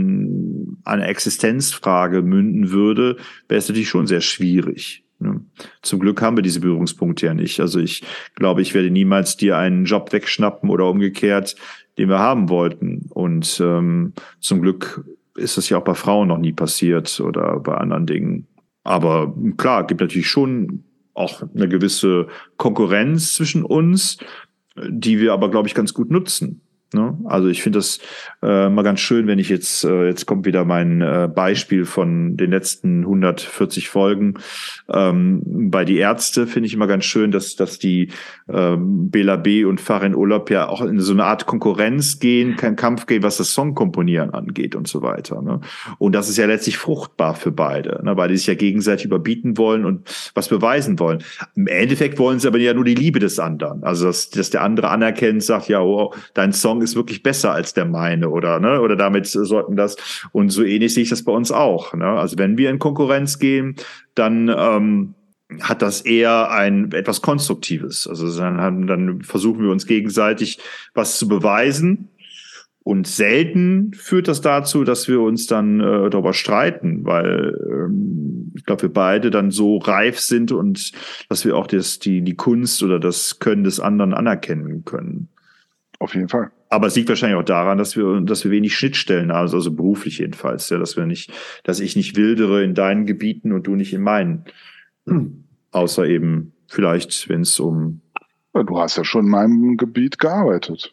in eine Existenzfrage münden würde, wäre es natürlich schon sehr schwierig. Ne? Zum Glück haben wir diese Berührungspunkte ja nicht. Also ich glaube, ich werde niemals dir einen Job wegschnappen oder umgekehrt, den wir haben wollten. Und ähm, zum Glück ist das ja auch bei Frauen noch nie passiert oder bei anderen Dingen. Aber klar, gibt natürlich schon auch eine gewisse Konkurrenz zwischen uns, die wir aber, glaube ich, ganz gut nutzen. Ne? Also ich finde das äh, mal ganz schön, wenn ich jetzt, äh, jetzt kommt wieder mein äh, Beispiel von den letzten hundertvierzig Folgen. Ähm, bei Die Ärzte finde ich immer ganz schön, dass, dass die ähm, Bela B. und Farin Urlaub ja auch in so eine Art Konkurrenz gehen, kein Kampf gehen, was das Songkomponieren angeht und so weiter. Ne? Und das ist ja letztlich fruchtbar für beide, ne? Weil die sich ja gegenseitig überbieten wollen und was beweisen wollen. Im Endeffekt wollen sie aber ja nur die Liebe des anderen. Also dass, dass der andere anerkennt, sagt, ja, oh, dein Song ist wirklich besser als der meine oder ne oder damit sollten das und so ähnlich sehe ich das bei uns auch. Ne? Also wenn wir in Konkurrenz gehen, dann ähm, hat das eher ein etwas Konstruktives. Also dann, dann versuchen wir uns gegenseitig was zu beweisen und selten führt das dazu, dass wir uns dann äh, darüber streiten, weil ähm, ich glaube, wir beide dann so reif sind und dass wir auch das, die, die Kunst oder das Können des anderen anerkennen können. Auf jeden Fall. Aber es liegt wahrscheinlich auch daran, dass wir, dass wir wenig Schnittstellen haben, also beruflich jedenfalls, ja, dass wir nicht, dass ich nicht wildere in deinen Gebieten und du nicht in meinen. Hm. Außer eben vielleicht, wenn es um. Ja, du hast ja schon in meinem Gebiet gearbeitet.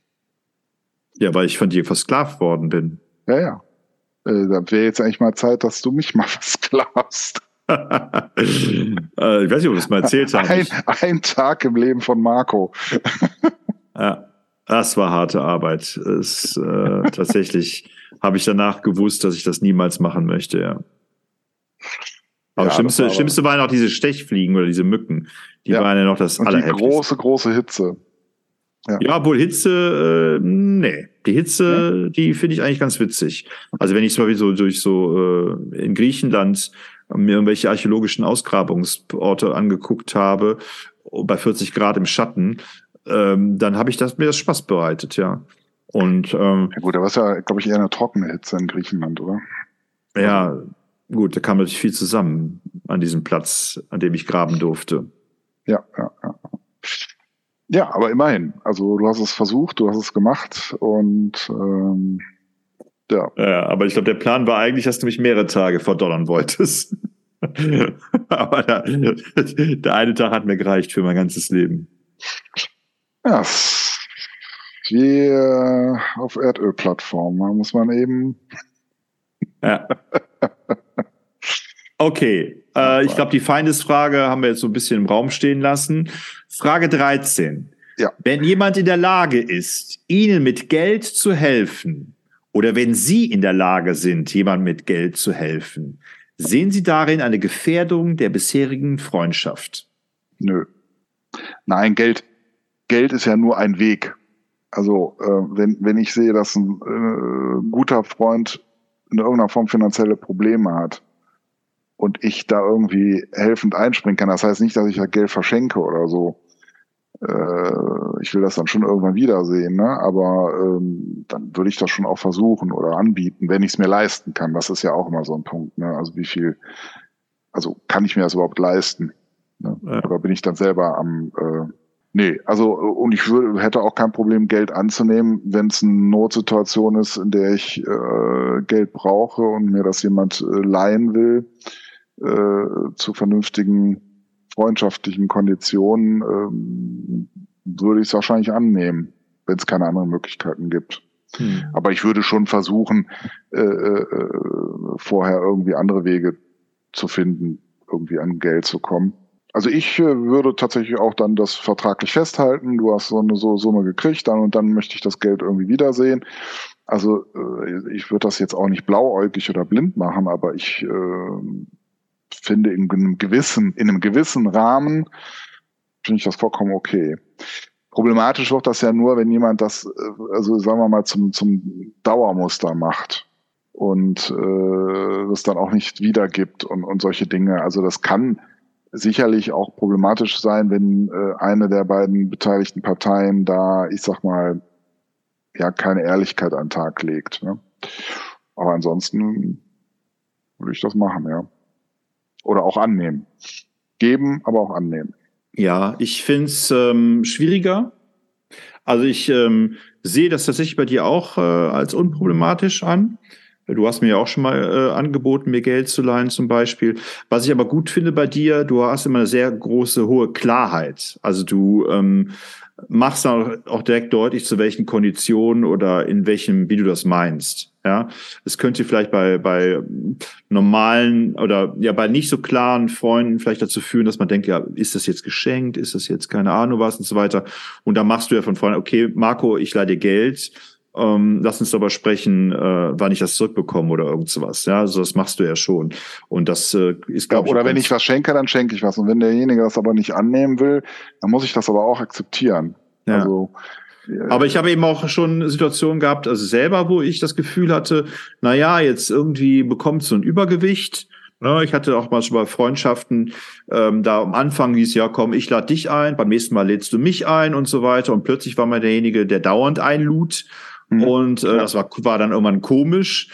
Ja, weil ich von dir versklavt worden bin. Ja, ja. Äh, da wäre jetzt eigentlich mal Zeit, dass du mich mal versklavst. äh, ich weiß nicht, ob du das mal erzählt hast. Ein, ein Tag im Leben von Marco. Ja. Das war harte Arbeit. Es, äh, tatsächlich habe ich danach gewusst, dass ich das niemals machen möchte, ja. Aber ja, schlimmste, war aber schlimmste waren auch diese Stechfliegen oder diese Mücken. Die ja. waren ja noch das allerheftigste. Die große, große Hitze. Ja, ja obwohl Hitze, äh, nee. Die Hitze, ja. die finde ich eigentlich ganz witzig. Also wenn ich zum Beispiel so durch so äh, in Griechenland mir irgendwelche archäologischen Ausgrabungsorte angeguckt habe, bei vierzig Grad im Schatten, Ähm, dann habe ich das, mir das Spaß bereitet, ja. Und ähm, ja gut, da war es ja, glaube ich, eher eine trockene Hitze in Griechenland, oder? Ja, gut, da kam natürlich viel zusammen an diesem Platz, an dem ich graben durfte. Ja, ja, ja. Ja, aber immerhin. Also du hast es versucht, du hast es gemacht und ähm, ja. Ja, aber ich glaube, der Plan war eigentlich, dass du mich mehrere Tage verdonnern wolltest. Aber der, der eine Tag hat mir gereicht für mein ganzes Leben. Ja, wie äh, auf Erdölplattformen, da muss man eben. Ja. Okay, äh, ich glaube, die Feindesfrage haben wir jetzt so ein bisschen im Raum stehen lassen. Frage dreizehn. Ja. Wenn jemand in der Lage ist, Ihnen mit Geld zu helfen, oder wenn Sie in der Lage sind, jemandem mit Geld zu helfen, Sehen Sie darin eine Gefährdung der bisherigen Freundschaft? Nö. Nein, Geld, Geld ist ja nur ein Weg. Also äh, wenn, wenn ich sehe, dass ein äh, guter Freund in irgendeiner Form finanzielle Probleme hat und ich da irgendwie helfend einspringen kann, das heißt nicht, dass ich das Geld verschenke oder so. Äh, ich will das dann schon irgendwann wiedersehen, ne? Aber ähm, dann würde ich das schon auch versuchen oder anbieten, wenn ich es mir leisten kann. Das ist ja auch immer so ein Punkt, ne? Also wie viel, also kann ich mir das überhaupt leisten? Ne? Ja. Oder bin ich dann selber am äh, Nee, also und ich würde, hätte auch kein Problem, Geld anzunehmen, wenn es eine Notsituation ist, in der ich äh, Geld brauche und mir das jemand äh, leihen will, äh, zu vernünftigen freundschaftlichen Konditionen, äh, würde ich es wahrscheinlich annehmen, wenn es keine anderen Möglichkeiten gibt. Hm. Aber ich würde schon versuchen, äh, äh, vorher irgendwie andere Wege zu finden, irgendwie an Geld zu kommen. Also ich äh, würde tatsächlich auch dann das vertraglich festhalten. Du hast so eine so Summe gekriegt, dann und dann möchte ich das Geld irgendwie wiedersehen. Also äh, ich würde das jetzt auch nicht blauäugig oder blind machen, aber ich äh, finde in einem gewissen in einem gewissen Rahmen finde ich das vollkommen okay. Problematisch wird das ja nur, wenn jemand das, also sagen wir mal, zum zum Dauermuster macht und äh, das dann auch nicht wiedergibt und und solche Dinge. Also das kann sicherlich auch problematisch sein, wenn äh, eine der beiden beteiligten Parteien da, ich sag mal, ja, keine Ehrlichkeit an den Tag legt. Ne? Aber ansonsten würde ich das machen, ja. Oder auch annehmen. Geben, aber auch annehmen. Ja, ich finde es ähm, schwieriger. Also ich ähm, sehe das tatsächlich bei dir auch äh, als unproblematisch an. Du hast mir ja auch schon mal äh, angeboten, mir Geld zu leihen zum Beispiel. Was ich aber gut finde bei dir, du hast immer eine sehr große, hohe Klarheit. Also du ähm, machst dann auch direkt deutlich, zu welchen Konditionen oder in welchem, wie du das meinst. Ja, es könnte vielleicht bei bei normalen oder ja bei nicht so klaren Freunden vielleicht dazu führen, dass man denkt, ja, ist das jetzt geschenkt, ist das jetzt keine Ahnung was und so weiter. Und da machst du ja von vorne, okay, Marco, ich leihe dir Geld. Ähm, lass uns aber sprechen, äh, wann ich das zurückbekomme oder irgend sowas. Ja, also das machst du ja schon. Und das äh, ist, glaube ja, oder ich, wenn ich was schenke, dann schenke ich was. Und wenn derjenige das aber nicht annehmen will, dann muss ich das aber auch akzeptieren. Ja. Also, äh, aber ich habe eben auch schon Situationen gehabt, also selber, wo ich das Gefühl hatte, na ja, jetzt irgendwie bekommt so ein Übergewicht. Ich hatte auch mal schon bei Freundschaften, ähm, da am Anfang hieß ja, komm, ich lade dich ein, beim nächsten Mal lädst du mich ein und so weiter. Und plötzlich war man derjenige, der dauernd einlud. Mhm. Und äh, ja. das war, war dann irgendwann komisch.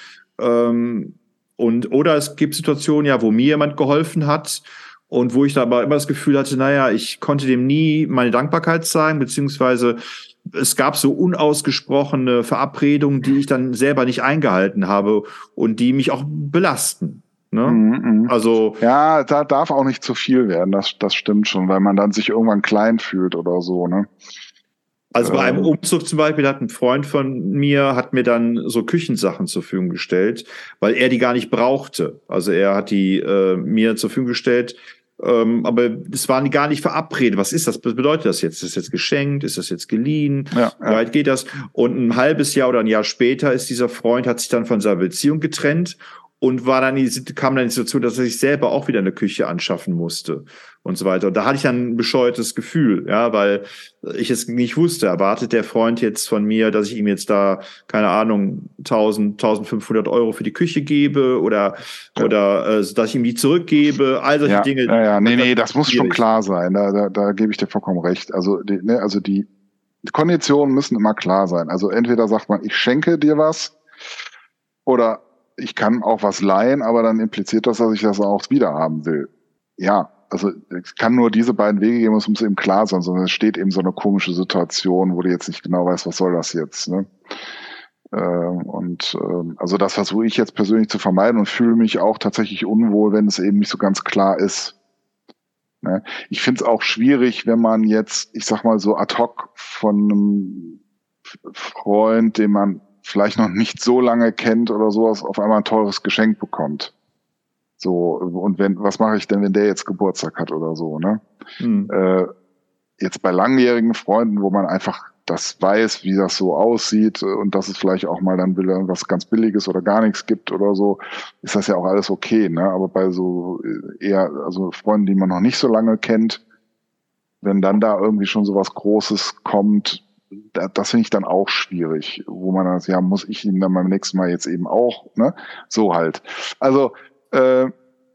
Ähm, und oder es gibt Situationen, ja, wo mir jemand geholfen hat und wo ich da aber immer das Gefühl hatte, naja, ich konnte dem nie meine Dankbarkeit zeigen, beziehungsweise es gab so unausgesprochene Verabredungen, die ich dann selber nicht eingehalten habe und die mich auch belasten. Ne? Mhm, also ja, da darf auch nicht zu viel werden, das, das stimmt schon, weil man dann sich irgendwann klein fühlt oder so, ne? Also bei einem Umzug zum Beispiel hat ein Freund von mir, hat mir dann so Küchensachen zur Verfügung gestellt, weil er die gar nicht brauchte. Also er hat die äh, mir zur Verfügung gestellt, ähm, aber es waren die gar nicht verabredet. Was ist das? Was bedeutet das jetzt? Ist das jetzt geschenkt? Ist das jetzt geliehen? Ja, Wie weit geht das? Und ein halbes Jahr oder ein Jahr später ist dieser Freund, hat sich dann von seiner Beziehung getrennt und war dann die, kam dann die Situation, dass er sich selber auch wieder eine Küche anschaffen musste und so weiter. Und da hatte ich dann ein bescheuertes Gefühl, ja, weil ich es nicht wusste. Erwartet der Freund jetzt von mir, dass ich ihm jetzt da, keine Ahnung, tausend, tausendfünfhundert Euro für die Küche gebe oder, ja. oder äh, dass ich ihm die zurückgebe, all solche ja, Dinge. Ja, ja, nee, nee, das muss schon klar sein. Da, da, da gebe ich dir vollkommen recht. Also, die, ne, also die Konditionen müssen immer klar sein. Also entweder sagt man, ich schenke dir was oder ich kann auch was leihen, aber dann impliziert das, dass ich das auch wieder haben will. Ja, also es kann nur diese beiden Wege geben, es muss eben klar sein, sondern es steht eben so eine komische Situation, wo du jetzt nicht genau weißt, was soll das jetzt, ne? Ähm, und ähm, also das versuche ich jetzt persönlich zu vermeiden und fühle mich auch tatsächlich unwohl, wenn es eben nicht so ganz klar ist. Ne? Ich finde es auch schwierig, wenn man jetzt, ich sag mal so ad hoc von einem Freund, den man vielleicht noch nicht so lange kennt oder sowas, auf einmal ein teures Geschenk bekommt. So, und wenn, was mache ich denn, wenn der jetzt Geburtstag hat oder so, ne? Mhm. Äh, jetzt bei langjährigen Freunden, wo man einfach das weiß, wie das so aussieht und dass es vielleicht auch mal dann wieder was ganz Billiges oder gar nichts gibt oder so, ist das ja auch alles okay, ne? Aber bei so eher, also Freunden, die man noch nicht so lange kennt, wenn dann da irgendwie schon so was Großes kommt, da, das finde ich dann auch schwierig, wo man dann sagt, ja, muss ich ihm dann beim nächsten Mal jetzt eben auch, ne? So halt. Also, äh, äh,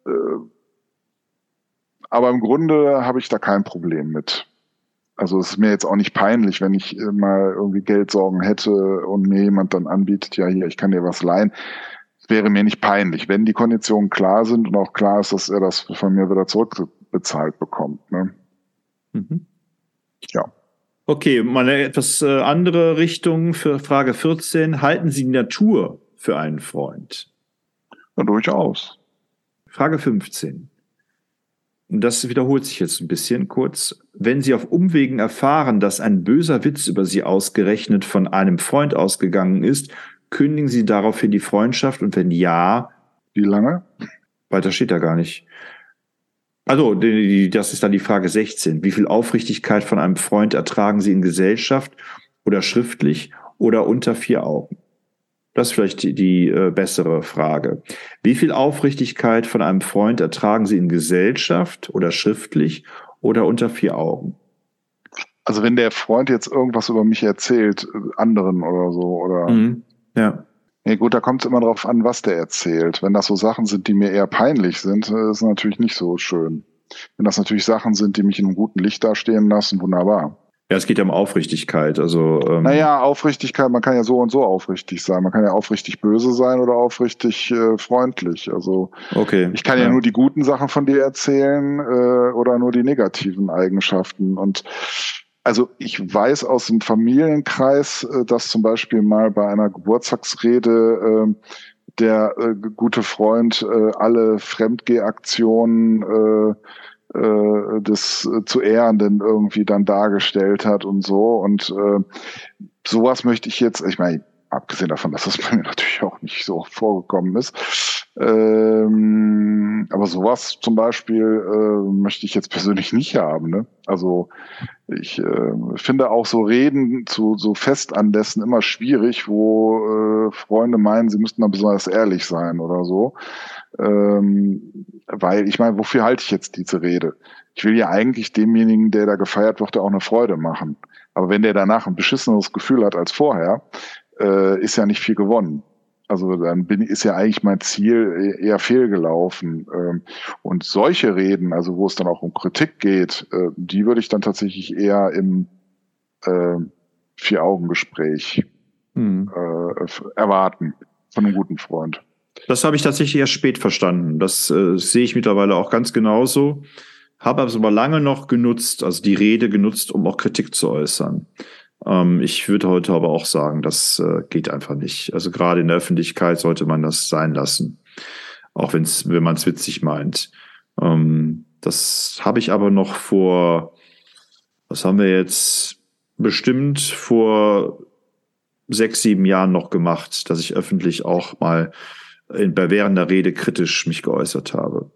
aber im Grunde habe ich da kein Problem mit. Also es ist mir jetzt auch nicht peinlich, wenn ich mal irgendwie Geldsorgen hätte und mir jemand dann anbietet, ja hier, ich kann dir was leihen. Es wäre mir nicht peinlich, wenn die Konditionen klar sind und auch klar ist, dass er das von mir wieder zurückbezahlt bekommt. Ne? Mhm. Ja. Okay, mal eine etwas äh, andere Richtung für Frage vierzehn. Halten Sie die Natur für einen Freund? Ja, durchaus. Frage fünfzehn. Und das wiederholt sich jetzt ein bisschen kurz. Wenn Sie auf Umwegen erfahren, dass ein böser Witz über Sie ausgerechnet von einem Freund ausgegangen ist, kündigen Sie daraufhin die Freundschaft und wenn ja... Wie lange? Weiter steht da gar nicht. Also, die, die, das ist dann die Frage sechzehn. Wie viel Aufrichtigkeit von einem Freund ertragen Sie in Gesellschaft oder schriftlich oder unter vier Augen? Das ist vielleicht die, die äh, bessere Frage. Wie viel Aufrichtigkeit von einem Freund ertragen Sie in Gesellschaft oder schriftlich oder unter vier Augen? Also wenn der Freund jetzt irgendwas über mich erzählt, anderen oder so, oder... Mhm. Ja. Ja gut, da kommt es immer drauf an, was der erzählt. Wenn das so Sachen sind, die mir eher peinlich sind, ist es natürlich nicht so schön. Wenn das natürlich Sachen sind, die mich in einem guten Licht dastehen lassen, wunderbar. Ja, es geht ja um Aufrichtigkeit. Also, ähm naja, Aufrichtigkeit, man kann ja so und so aufrichtig sein. Man kann ja aufrichtig böse sein oder aufrichtig äh, freundlich. Also okay, ich kann ja. ja nur die guten Sachen von dir erzählen äh, oder nur die negativen Eigenschaften. Und also ich weiß aus dem Familienkreis, äh, dass zum Beispiel mal bei einer Geburtstagsrede äh, der äh, gute Freund äh, alle Fremdgehaktionen äh, des äh, zu Ehrenden irgendwie dann dargestellt hat und so. Und äh, sowas möchte ich jetzt, ich meine, abgesehen davon, dass das bei mir natürlich auch nicht so vorgekommen ist, ähm, aber sowas zum Beispiel äh, möchte ich jetzt persönlich nicht haben. Ne? Also ich äh, finde auch so Reden zu so Festanlässen immer schwierig, wo äh, Freunde meinen, sie müssten dann besonders ehrlich sein oder so. Ähm, weil, ich meine, wofür halte ich jetzt diese Rede? Ich will ja eigentlich demjenigen, der da gefeiert wird, auch eine Freude machen. Aber wenn der danach ein beschisseneres Gefühl hat als vorher, äh, ist ja nicht viel gewonnen. Also dann bin, ist ja eigentlich mein Ziel eher fehlgelaufen. Ähm, und solche Reden, also wo es dann auch um Kritik geht, äh, die würde ich dann tatsächlich eher im äh, Vier-Augen-Gespräch hm. äh, erwarten von einem guten Freund. Das habe ich tatsächlich erst spät verstanden. Das äh, sehe ich mittlerweile auch ganz genauso. Habe es aber lange noch genutzt, also die Rede genutzt, um auch Kritik zu äußern. Ähm, ich würde heute aber auch sagen, das äh, geht einfach nicht. Also gerade in der Öffentlichkeit sollte man das sein lassen. Auch wenn's, wenn man es witzig meint. Ähm, das habe ich aber noch vor, was haben wir jetzt, bestimmt vor sechs, sieben Jahren noch gemacht, dass ich öffentlich auch mal in, bei während der Rede kritisch mich geäußert habe.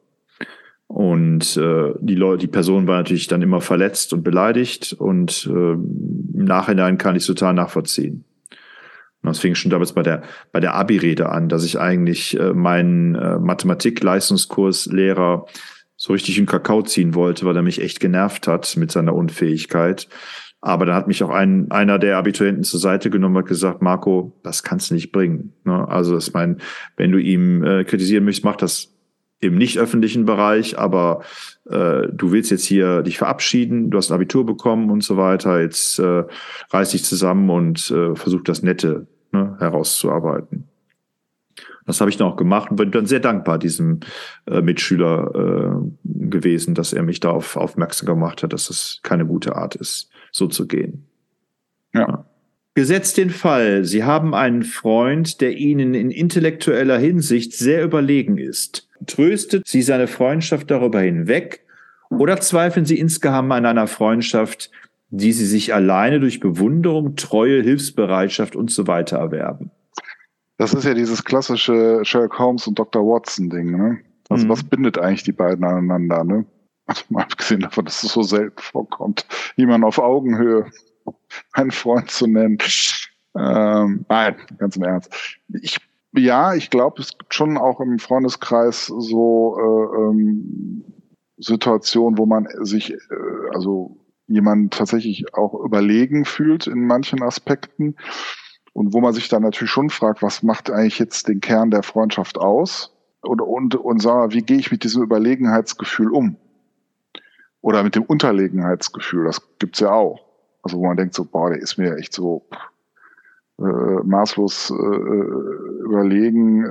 Und äh, die Leute, die Person war natürlich dann immer verletzt und beleidigt und äh, im Nachhinein kann ich es total nachvollziehen. Und das fing schon damals bei der bei der Abi-Rede an, dass ich eigentlich äh, meinen äh, Mathematik-Leistungskurslehrer so richtig in Kakao ziehen wollte, weil er mich echt genervt hat mit seiner Unfähigkeit. Aber dann hat mich auch ein, einer der Abiturienten zur Seite genommen und gesagt, Marco, das kannst du nicht bringen. Ne? Also ich meine, wenn du ihm äh, kritisieren möchtest, mach das im nicht öffentlichen Bereich, aber äh, du willst jetzt hier dich verabschieden, du hast ein Abitur bekommen und so weiter, jetzt äh, reiß dich zusammen und äh, versuch das Nette, ne, herauszuarbeiten. Das habe ich dann auch gemacht und bin dann sehr dankbar diesem äh, Mitschüler äh, gewesen, dass er mich darauf aufmerksam gemacht hat, dass das keine gute Art ist, so zu gehen. Ja. Ja. Gesetzt den Fall, Sie haben einen Freund, der Ihnen in intellektueller Hinsicht sehr überlegen ist. Tröstet Sie seine Freundschaft darüber hinweg oder zweifeln Sie insgeheim an einer Freundschaft, die Sie sich alleine durch Bewunderung, Treue, Hilfsbereitschaft und so weiter erwerben? Das ist ja dieses klassische Sherlock Holmes und Doktor Watson-Ding, ne? Also mhm. was bindet eigentlich die beiden aneinander, ne? Also mal abgesehen davon, dass es so selten vorkommt. Jemand auf Augenhöhe. meinen Freund zu nennen. Ähm, nein, ganz im Ernst. Ich, ja, ich glaube, es gibt schon auch im Freundeskreis so äh, ähm, Situationen, wo man sich, äh, also jemand tatsächlich auch überlegen fühlt in manchen Aspekten und wo man sich dann natürlich schon fragt, was macht eigentlich jetzt den Kern der Freundschaft aus? Und, und, und sag mal, wie gehe ich mit diesem Überlegenheitsgefühl um? Oder mit dem Unterlegenheitsgefühl, das gibt's ja auch. Also wo man denkt so, boah, der ist mir echt so äh, maßlos äh, überlegen,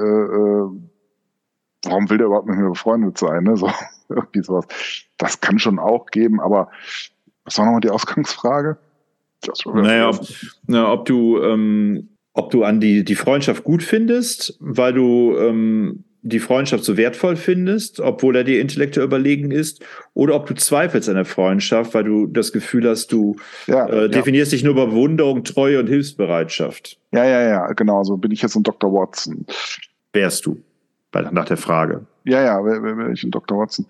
äh, warum will der überhaupt mit mir befreundet sein? Ne? So, irgendwie sowas. Das kann schon auch geben, aber was war nochmal die Ausgangsfrage? Das naja, ob, na, ob du, ähm, ob du an die, die Freundschaft gut findest, weil du ähm, die Freundschaft so wertvoll findest, obwohl er dir intellektuell überlegen ist, oder ob du zweifelst an der Freundschaft, weil du das Gefühl hast, du ja, äh, definierst ja. dich nur über Bewunderung, Treue und Hilfsbereitschaft. Ja, ja, ja, genau. So bin ich jetzt ein Doktor Watson. Wärst du, bei, nach der Frage. Ja, ja, wäre ich ein Doktor Watson.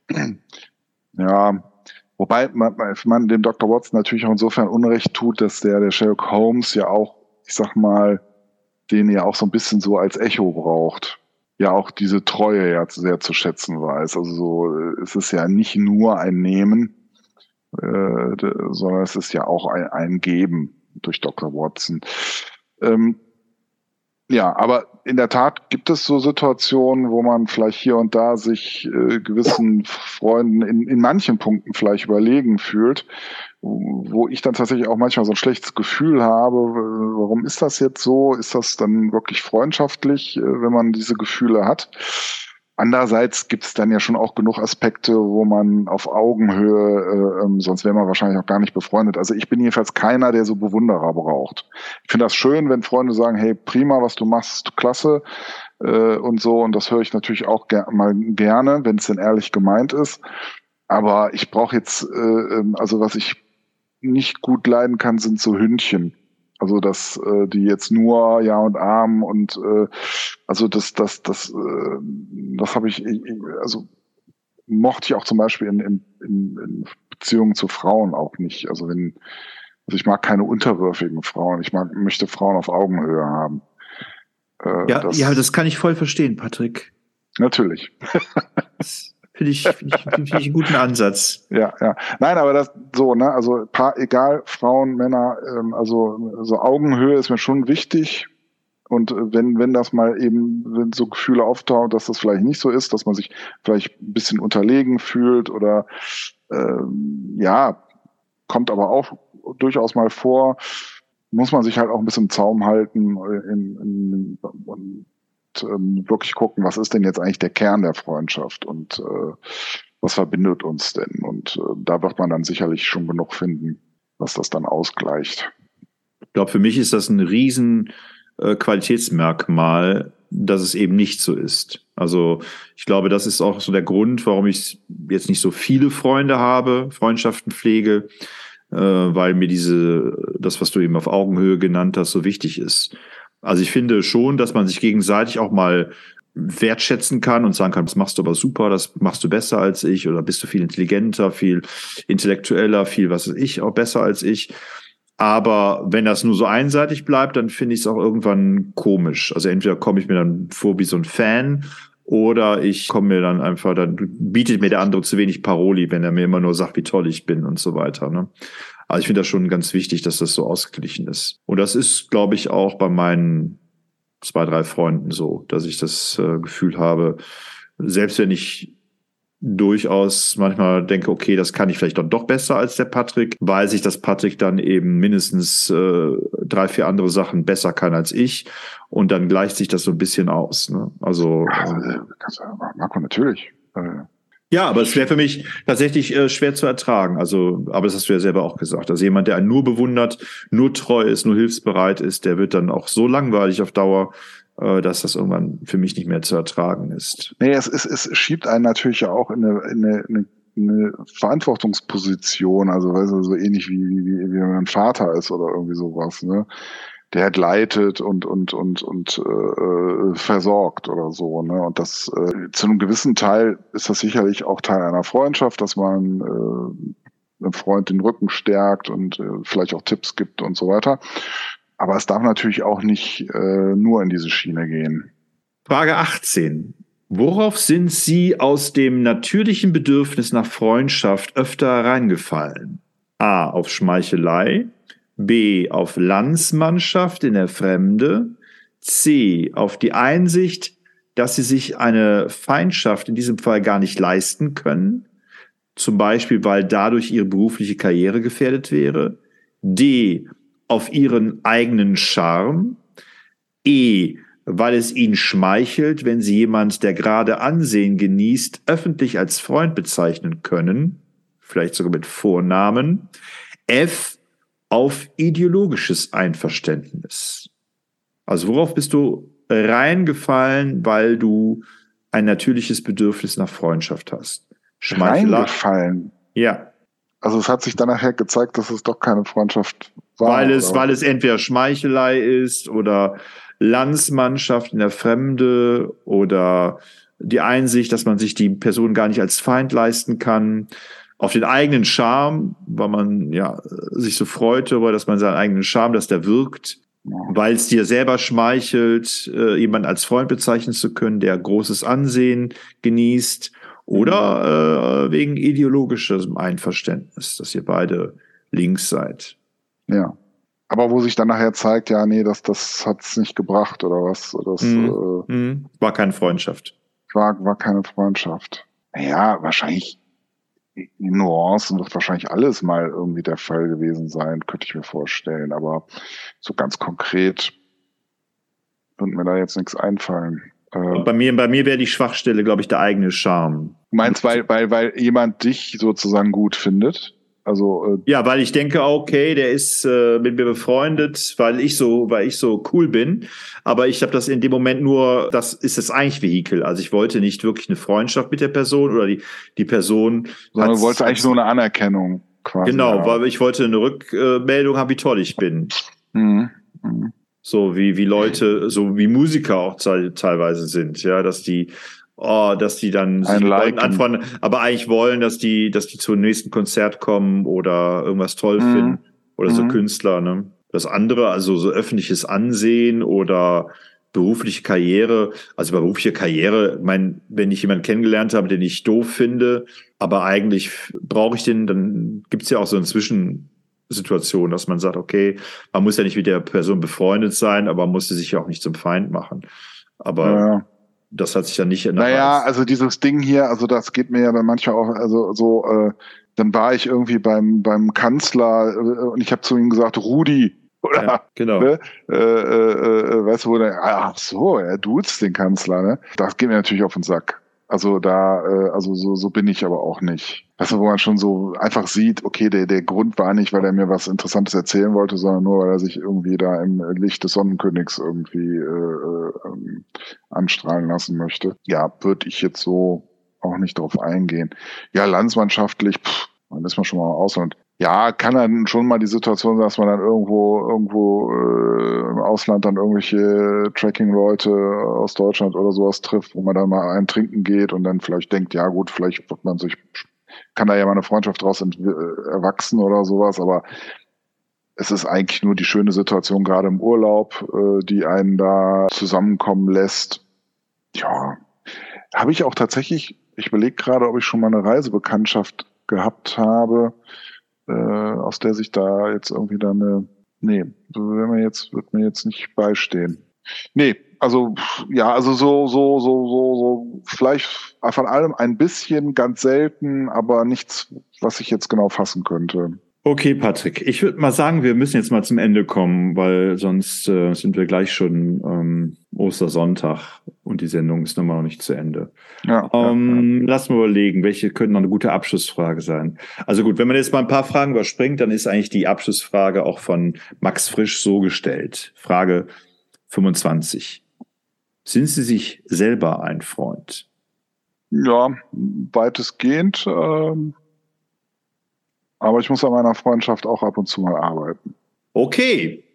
Ja, wobei man, man dem Doktor Watson natürlich auch insofern Unrecht tut, dass der, der Sherlock Holmes ja auch, ich sag mal, den ja auch so ein bisschen so als Echo braucht. Ja, auch diese Treue ja sehr zu schätzen weiß. Also so, es ist ja nicht nur ein Nehmen, äh, sondern es ist ja auch ein, ein Geben durch Doktor Watson. Ähm, ja, aber in der Tat gibt es so Situationen, wo man vielleicht hier und da sich äh, gewissen Freunden in, in manchen Punkten vielleicht überlegen fühlt, wo ich dann tatsächlich auch manchmal so ein schlechtes Gefühl habe. Warum ist das jetzt so? Ist das dann wirklich freundschaftlich, wenn man diese Gefühle hat? Andererseits gibt es dann ja schon auch genug Aspekte, wo man auf Augenhöhe, äh, sonst wäre man wahrscheinlich auch gar nicht befreundet. Also ich bin jedenfalls keiner, der so Bewunderer braucht. Ich finde das schön, wenn Freunde sagen, hey, prima, was du machst, klasse äh, und so. Und das höre ich natürlich auch ger- mal gerne, wenn es denn ehrlich gemeint ist. Aber ich brauche jetzt, äh, also was ich nicht gut leiden kann, sind so Hündchen. Also dass äh, die jetzt nur Ja und Arm und äh, also das das das äh, das habe ich also mochte ich auch zum Beispiel in, in, in Beziehungen zu Frauen auch nicht. Also wenn also ich mag keine unterwürfigen Frauen. Ich mag möchte Frauen auf Augenhöhe haben. Äh, ja, das, ja, das kann ich voll verstehen, Patrick. Natürlich. Finde ich, find ich, find ich einen guten Ansatz. Ja, ja. Nein, aber das so, ne, also paar, egal, Frauen, Männer, ähm, also so Augenhöhe ist mir schon wichtig. Und wenn, wenn das mal eben, wenn so Gefühle auftauchen, dass das vielleicht nicht so ist, dass man sich vielleicht ein bisschen unterlegen fühlt oder ähm, ja, kommt aber auch durchaus mal vor, muss man sich halt auch ein bisschen im Zaum halten in, in, in, Ähm, wirklich gucken, was ist denn jetzt eigentlich der Kern der Freundschaft und äh, was verbindet uns denn? Und äh, da wird man dann sicherlich schon genug finden, was das dann ausgleicht. Ich glaube, für mich ist das ein riesen äh, Qualitätsmerkmal, dass es eben nicht so ist. Also ich glaube, das ist auch so der Grund, warum ich jetzt nicht so viele Freunde habe, Freundschaften pflege, äh, weil mir diese, das, was du eben auf Augenhöhe genannt hast, so wichtig ist. Also ich finde schon, dass man sich gegenseitig auch mal wertschätzen kann und sagen kann, das machst du aber super, das machst du besser als ich oder bist du viel intelligenter, viel intellektueller, viel was weiß ich, auch besser als ich. Aber wenn das nur so einseitig bleibt, dann finde ich es auch irgendwann komisch. Also entweder komme ich mir dann vor wie so ein Fan oder ich komme mir dann einfach, dann bietet mir der andere zu wenig Paroli, wenn er mir immer nur sagt, wie toll ich bin und so weiter, ne? Also ich finde das schon ganz wichtig, dass das so ausgeglichen ist. Und das ist, glaube ich, auch bei meinen zwei, drei Freunden so, dass ich das äh, Gefühl habe, selbst wenn ich durchaus manchmal denke, okay, das kann ich vielleicht dann doch besser als der Patrick, weiß ich, dass Patrick dann eben mindestens äh, drei, vier andere Sachen besser kann als ich und dann gleicht sich das so ein bisschen aus. Ne? Also äh, Marco, natürlich. Äh. Ja, aber es wäre für mich tatsächlich äh, schwer zu ertragen. Also, aber das hast du ja selber auch gesagt. Also jemand, der einen nur bewundert, nur treu ist, nur hilfsbereit ist, der wird dann auch so langweilig auf Dauer, äh, dass das irgendwann für mich nicht mehr zu ertragen ist. Nee, es, es, es schiebt einen natürlich ja auch in eine, in eine, in eine Verantwortungsposition, also weißt du, so ähnlich wie, wie, wie wenn man ein Vater ist oder irgendwie sowas, ne? Der halt leitet und und und und äh, versorgt oder so, ne? Und das äh, zu einem gewissen Teil ist das sicherlich auch Teil einer Freundschaft, dass man äh, einem Freund den Rücken stärkt und äh, vielleicht auch Tipps gibt und so weiter. Aber es darf natürlich auch nicht äh, nur in diese Schiene gehen. Frage achtzehn. Worauf sind Sie aus dem natürlichen Bedürfnis nach Freundschaft öfter reingefallen? A. Auf Schmeichelei. B. Auf Landsmannschaft in der Fremde. C. Auf die Einsicht, dass Sie sich eine Feindschaft in diesem Fall gar nicht leisten können. Zum Beispiel, weil dadurch Ihre berufliche Karriere gefährdet wäre. D. Auf Ihren eigenen Charme. E. Weil es Ihnen schmeichelt, wenn Sie jemand, der gerade Ansehen genießt, öffentlich als Freund bezeichnen können. Vielleicht sogar mit Vornamen. F. Auf ideologisches Einverständnis. Also worauf bist du reingefallen, weil du ein natürliches Bedürfnis nach Freundschaft hast? Reingefallen? Ja. Also es hat sich dann nachher gezeigt, dass es doch keine Freundschaft war. Weil es, weil es entweder Schmeichelei ist oder Landsmannschaft in der Fremde oder die Einsicht, dass man sich die Person gar nicht als Feind leisten kann. Auf den eigenen Charme, weil man ja sich so freut darüber, dass man seinen eigenen Charme, dass der wirkt, ja. Weil es dir selber schmeichelt, äh, jemanden als Freund bezeichnen zu können, der großes Ansehen genießt, oder äh, wegen ideologischem Einverständnis, dass ihr beide links seid. Ja. Aber wo sich dann nachher zeigt, ja, nee, das, das hat's nicht gebracht oder was. Das, mhm. Äh, mhm. War keine Freundschaft. War, war keine Freundschaft. Naja, wahrscheinlich in Nuancen wird wahrscheinlich alles mal irgendwie der Fall gewesen sein, könnte ich mir vorstellen. Aber so ganz konkret würde mir da jetzt nichts einfallen. Äh, bei mir, bei mir wäre die Schwachstelle, glaube ich, der eigene Charme. Du meinst, weil, weil, weil jemand dich sozusagen gut findet? Also, äh, ja, weil ich denke, okay, der ist äh, mit mir befreundet, weil ich so, weil ich so cool bin. Aber ich habe das in dem Moment nur, das ist das eigentlich Vehikel. Also ich wollte nicht wirklich eine Freundschaft mit der Person oder die die Person. Sondern du wolltest eigentlich nur eine Anerkennung quasi. Genau, ja. weil ich wollte eine Rückmeldung haben, wie toll ich bin. Mhm. Mhm. So wie wie Leute, so wie Musiker auch teilweise sind, ja, dass die Oh, dass die dann sich like anfangen, aber eigentlich wollen, dass die, dass die zum nächsten Konzert kommen oder irgendwas toll mhm. finden oder mhm. so Künstler, ne? Das andere, also so öffentliches Ansehen oder berufliche Karriere, also berufliche Karriere, ich meine, wenn ich jemanden kennengelernt habe, den ich doof finde, aber eigentlich brauche ich den, dann gibt's ja auch so eine Zwischensituation, dass man sagt, okay, man muss ja nicht mit der Person befreundet sein, aber man muss sie sich ja auch nicht zum Feind machen. Aber ja. Das hat sich ja nicht in Naja, also dieses Ding hier, also das geht mir ja dann manchmal auch, also so, äh, dann war ich irgendwie beim beim Kanzler äh, und ich habe zu ihm gesagt, Rudi, oder? Ja, genau. Ne? Äh, äh, äh, weißt du, wo der, ach so, er duzt den Kanzler, ne? Das geht mir natürlich auf den Sack. Also da, äh, also so, so bin ich aber auch nicht. Weißt du, wo man schon so einfach sieht, okay, der, der Grund war nicht, weil er mir was Interessantes erzählen wollte, sondern nur, weil er sich irgendwie da im Licht des Sonnenkönigs irgendwie äh, äh, anstrahlen lassen möchte. Ja, würde ich jetzt so auch nicht drauf eingehen. Ja, landsmannschaftlich, pff, dann ist man schon mal im Ausland. Ja, kann dann schon mal die Situation sein, dass man dann irgendwo irgendwo äh, im Ausland dann irgendwelche Tracking-Leute aus Deutschland oder sowas trifft, wo man dann mal einen trinken geht und dann vielleicht denkt, ja gut, vielleicht wird man sich, kann da ja mal eine Freundschaft draus ent- erwachsen oder sowas, aber es ist eigentlich nur die schöne Situation gerade im Urlaub, äh, die einen da zusammenkommen lässt. Ja, habe ich auch tatsächlich, ich überlege gerade, ob ich schon mal eine Reisebekanntschaft gehabt habe, äh, aus der sich da jetzt irgendwie dann eine, nee, wird mir jetzt, wird mir jetzt nicht beistehen. Nee, also, ja, also so, so, so, so, so, vielleicht von allem ein bisschen, ganz selten, aber nichts, was ich jetzt genau fassen könnte. Okay, Patrick, ich würde mal sagen, wir müssen jetzt mal zum Ende kommen, weil sonst äh, sind wir gleich schon ähm, Ostersonntag und die Sendung ist nochmal noch nicht zu Ende. Ja, ähm, ja, ja. Lass mal überlegen, welche könnte noch eine gute Abschlussfrage sein. Also gut, wenn man jetzt mal ein paar Fragen überspringt, dann ist eigentlich die Abschlussfrage auch von Max Frisch so gestellt. Frage fünfundzwanzig. Sind Sie sich selber ein Freund? Ja, weitestgehend, ähm, aber ich muss an meiner Freundschaft auch ab und zu mal arbeiten. Okay,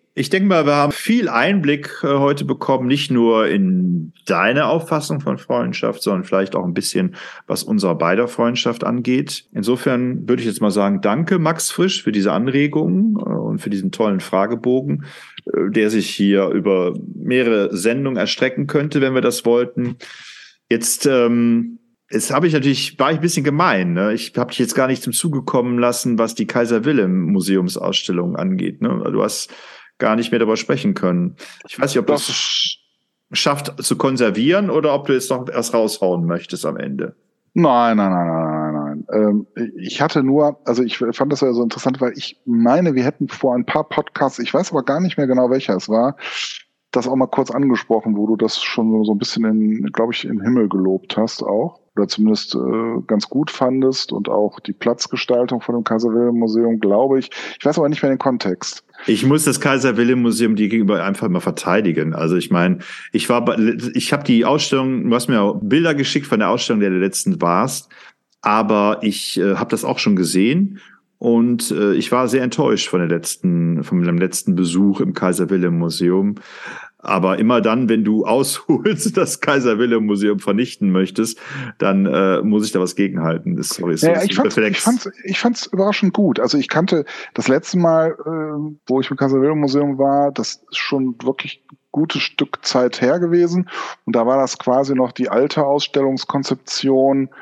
Ich denke mal, wir haben viel Einblick äh, heute bekommen, nicht nur in deine Auffassung von Freundschaft, sondern vielleicht auch ein bisschen, was unserer beider Freundschaft angeht. Insofern würde ich jetzt mal sagen, danke Max Frisch für diese Anregungen äh, und für diesen tollen Fragebogen, äh, der sich hier über mehrere Sendungen erstrecken könnte, wenn wir das wollten. Jetzt ähm, Jetzt habe ich natürlich, war ich ein bisschen gemein, ne? Ich habe dich jetzt gar nicht zum Zuge kommen lassen, was die Kaiser-Wilhelm-Museumsausstellung angeht, ne? Du hast gar nicht mehr darüber sprechen können. Ich weiß nicht, ob das, das schafft zu konservieren oder ob du jetzt noch erst raushauen möchtest am Ende. Nein, nein, nein, nein, nein, nein. Ähm, ich hatte nur, also ich fand das ja so interessant, weil ich meine, wir hätten vor ein paar Podcasts, ich weiß aber gar nicht mehr genau, welcher es war, das auch mal kurz angesprochen, wo du das schon so ein bisschen in, glaube ich, in den Himmel gelobt hast auch. Oder zumindest äh, ganz gut fandest und auch die Platzgestaltung von dem Kaiser-Wilhelm-Museum, glaube ich. Ich weiß aber nicht mehr den Kontext. Ich muss das Kaiser-Wilhelm-Museum dir gegenüber einfach mal verteidigen. Also ich meine, ich war, ich habe die Ausstellung, du hast mir auch Bilder geschickt von der Ausstellung, der du letztens warst, aber ich äh, habe das auch schon gesehen und äh, ich war sehr enttäuscht von der letzten, von dem letzten Besuch im Kaiser-Wilhelm-Museum. Aber immer dann, wenn du ausholst, das Kaiser-Wilhelm-Museum vernichten möchtest, dann äh, muss ich da was gegenhalten. Das, sorry, ja, ja, ich, fand's, ich, fand's, ich fand's überraschend gut. Also ich kannte das letzte Mal, äh, wo ich im Kaiser-Wilhelm-Museum war, das ist schon wirklich ein gutes Stück Zeit her gewesen. Und da war das quasi noch die alte Ausstellungskonzeption,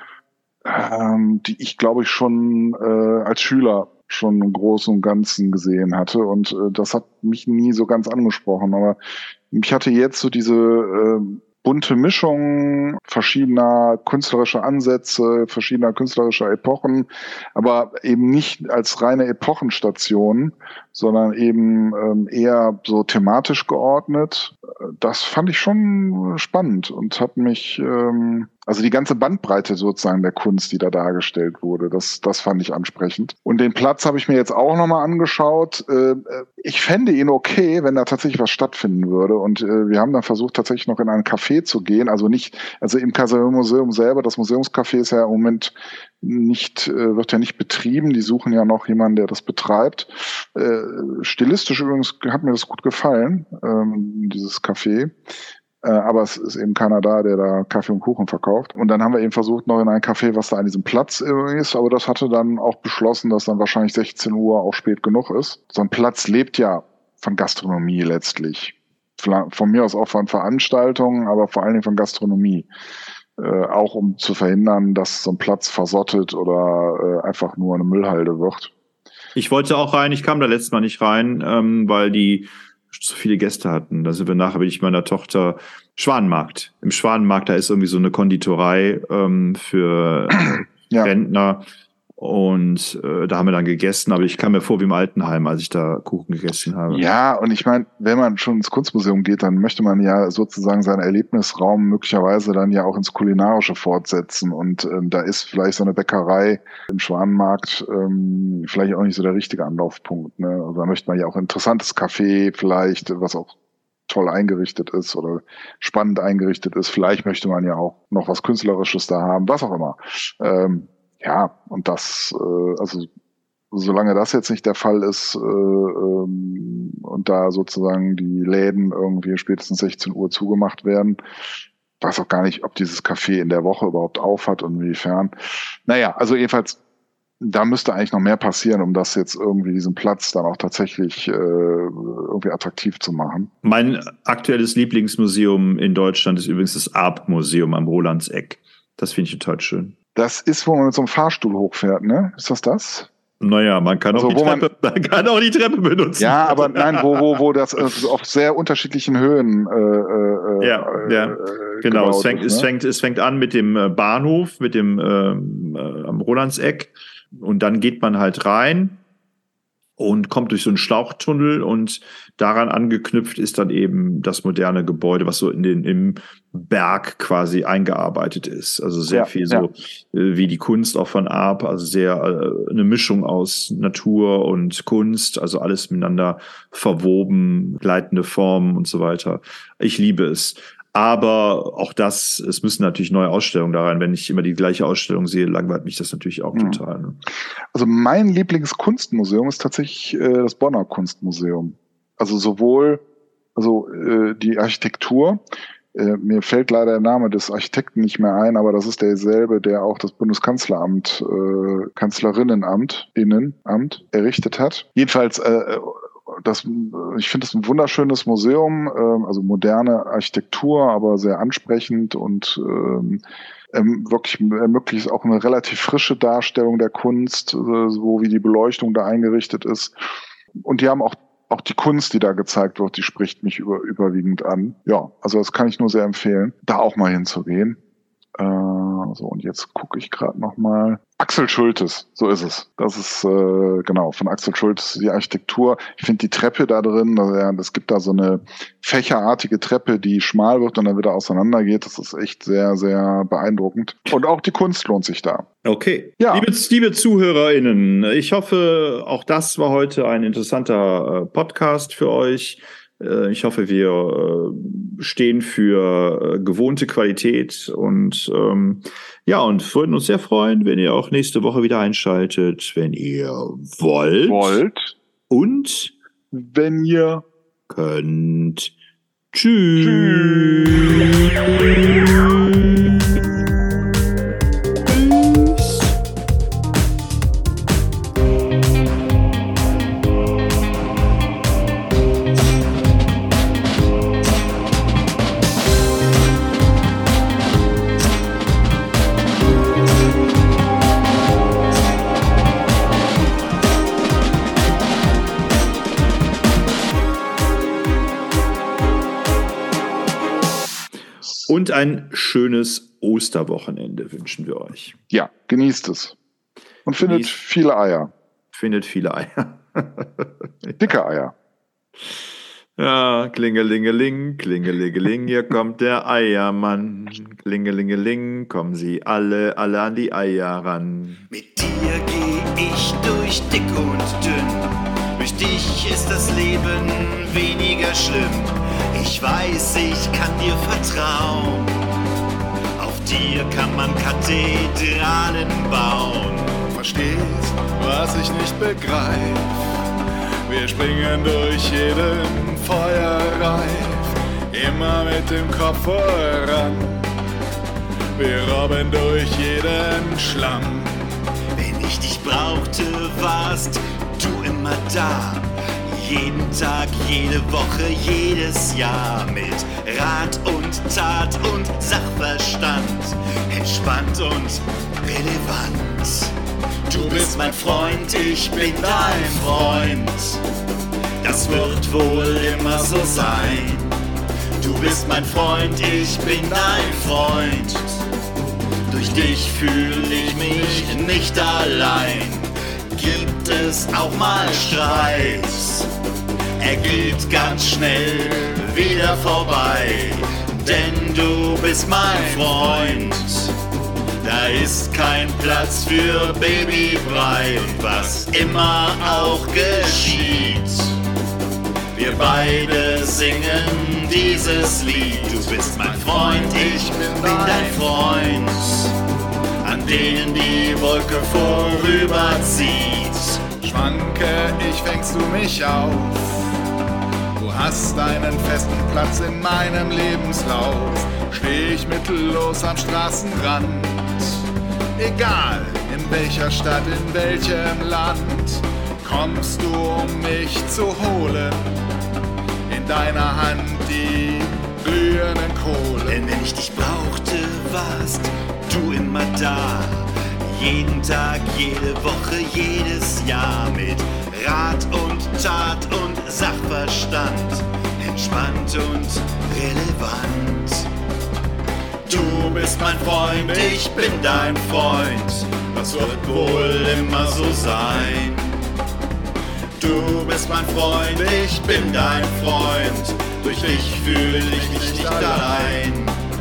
ähm, die ich, glaube ich, schon äh, als Schüler schon im Großen und Ganzen gesehen hatte. Und äh, das hat mich nie so ganz angesprochen. Aber mich hatte jetzt so diese äh, bunte Mischung verschiedener künstlerischer Ansätze, verschiedener künstlerischer Epochen, aber eben nicht als reine Epochenstation, sondern eben ähm, eher so thematisch geordnet. Das fand ich schon spannend und hat mich, ähm, also die ganze Bandbreite sozusagen der Kunst, die da dargestellt wurde, das, das fand ich ansprechend. Und den Platz habe ich mir jetzt auch nochmal angeschaut. Äh, ich fände ihn okay, wenn da tatsächlich was stattfinden würde. Und äh, wir haben dann versucht, tatsächlich noch in ein Café zu gehen. Also nicht, also im Kaiser-Wilhelm-Museum selber, das Museumscafé ist ja im Moment nicht, äh, wird ja nicht betrieben. Die suchen ja noch jemanden, der das betreibt. Äh, stilistisch übrigens hat mir das gut gefallen, ähm, dieses Café. Äh, aber es ist eben keiner da, der da Kaffee und Kuchen verkauft. Und dann haben wir eben versucht, noch in ein Café, was da an diesem Platz ist. Aber das hatte dann auch beschlossen, dass dann wahrscheinlich sechzehn Uhr auch spät genug ist. So ein Platz lebt ja von Gastronomie letztlich. Von mir aus auch von Veranstaltungen, aber vor allen Dingen von Gastronomie. Äh, auch um zu verhindern, dass so ein Platz versottet oder äh, einfach nur eine Müllhalde wird. Ich wollte auch rein, ich kam da letztes Mal nicht rein, ähm, weil die zu viele Gäste hatten. Da sind wir nachher, bin ich meiner Tochter Schwanenmarkt. Im Schwanenmarkt, da ist irgendwie so eine Konditorei ähm, für ja. Rentner. Und äh, da haben wir dann gegessen, aber ich kam mir vor wie im Altenheim, als ich da Kuchen gegessen habe. Ja, und ich meine, wenn man schon ins Kunstmuseum geht, dann möchte man ja sozusagen seinen Erlebnisraum möglicherweise dann ja auch ins Kulinarische fortsetzen. Und ähm, da ist vielleicht so eine Bäckerei im Schwanenmarkt ähm, vielleicht auch nicht so der richtige Anlaufpunkt. Ne? Also da möchte man ja auch ein interessantes Café vielleicht, was auch toll eingerichtet ist oder spannend eingerichtet ist. Vielleicht möchte man ja auch noch was Künstlerisches da haben, was auch immer. Ähm, Ja, und das, äh, also solange das jetzt nicht der Fall ist äh, ähm, und da sozusagen die Läden irgendwie spätestens sechzehn Uhr zugemacht werden, weiß auch gar nicht, ob dieses Café in der Woche überhaupt auf hat und inwiefern. Naja, also jedenfalls, da müsste eigentlich noch mehr passieren, um das jetzt irgendwie diesen Platz dann auch tatsächlich äh, irgendwie attraktiv zu machen. Mein aktuelles Lieblingsmuseum in Deutschland ist übrigens das Arp-Museum am Rolandseck. Das finde ich total schön. Das ist, wo man mit so einem Fahrstuhl hochfährt, ne? Ist das das? Naja, man kann, also, auch, die Treppe, man, man kann auch die Treppe benutzen. Ja, aber nein, wo, wo, wo das auf sehr unterschiedlichen Höhen äh, ja, äh, ja, genau. Es fängt, ist, ne? es, fängt, es fängt an mit dem Bahnhof, mit dem äh, am Rolandseck und dann geht man halt rein und kommt durch so einen Schlauchtunnel und daran angeknüpft ist dann eben das moderne Gebäude, was so in den im Berg quasi eingearbeitet ist. Also sehr ja, viel so ja. äh, wie die Kunst auch von Arp, also sehr äh, eine Mischung aus Natur und Kunst, also alles miteinander verwoben, gleitende Formen und so weiter. Ich liebe es. Aber auch das, es müssen natürlich neue Ausstellungen da rein. Wenn ich immer die gleiche Ausstellung sehe, langweilt mich das natürlich auch mhm. total. Ne? Also mein Lieblingskunstmuseum ist tatsächlich äh, das Bonner Kunstmuseum. also sowohl also äh, die Architektur, äh, mir fällt leider der Name des Architekten nicht mehr ein, aber das ist derselbe, der auch das Bundeskanzleramt, äh, Kanzlerinnenamt, Innenamt errichtet hat. Jedenfalls, äh, das, ich finde es ein wunderschönes Museum, äh, also moderne Architektur, aber sehr ansprechend und ähm, ähm, wirklich ermöglicht auch eine relativ frische Darstellung der Kunst, äh, so wie die Beleuchtung da eingerichtet ist. Und die haben auch Auch die Kunst, die da gezeigt wird, die spricht mich über, überwiegend an. Ja, also das kann ich nur sehr empfehlen, da auch mal hinzugehen. Äh, so, und jetzt gucke ich gerade noch mal. Axel Schultes, so ist es. Das ist, äh, genau, von Axel Schultes die Architektur. Ich finde die Treppe da drin, also ja, es gibt da so eine fächerartige Treppe, die schmal wird und dann wieder auseinander geht. Das ist echt sehr, sehr beeindruckend. Und auch die Kunst lohnt sich da. Okay. Ja. Liebe, liebe ZuhörerInnen, ich hoffe, auch das war heute ein interessanter äh, Podcast für euch. Äh, ich hoffe, wir äh, stehen für äh, gewohnte Qualität und ähm, ja, und würden uns sehr freuen, wenn ihr auch nächste Woche wieder einschaltet, wenn ihr wollt. Wollt. Und wenn ihr könnt. Tschüss. Tschüss. Und ein schönes Osterwochenende wünschen wir euch. Ja, genießt es. Und findet genießt. viele Eier. Findet viele Eier. Dicke Eier. Ja, klingelingeling, klingelingeling, hier kommt der Eiermann. Klingelingeling, kommen Sie alle, alle an die Eier ran. Mit dir geh ich durch dick und dünn. Durch dich ist das Leben weniger schlimm. Ich weiß, ich kann dir vertrauen. Auf dir kann man Kathedralen bauen. Verstehst, was ich nicht begreif? Wir springen durch jeden Feuerreif, immer mit dem Kopf voran. Wir robben durch jeden Schlamm. Wenn ich dich brauchte, warst du immer da. Jeden Tag, jede Woche, jedes Jahr mit Rat und Tat und Sachverstand. Entspannt und relevant. Du bist mein Freund, ich bin dein Freund. Das wird wohl immer so sein. Du bist mein Freund, ich bin dein Freund. Durch dich fühle ich mich nicht allein. Gibt es auch mal Streit? Er geht ganz schnell wieder vorbei, denn du bist mein Freund. Da ist kein Platz für Babybrei und was immer auch geschieht. Wir beide singen dieses Lied. Du bist mein Freund, ich bin dein Freund, an denen die Wolke vorüberzieht. Schwanke ich, fängst du mich auf. Du hast einen festen Platz in meinem Lebenslauf. Steh ich mittellos am Straßenrand. Egal in welcher Stadt, in welchem Land, kommst du, um mich zu holen. In deiner Hand die glühenden Kohlen. Denn wenn ich dich brauchte, warst du immer da. Jeden Tag, jede Woche, jedes Jahr mit Rat und Tat und Sachverstand. Entspannt und relevant. Du bist mein Freund, ich bin dein Freund. Das wird wohl immer so sein. Du bist mein Freund, ich bin dein Freund. Durch dich fühle ich mich nicht allein.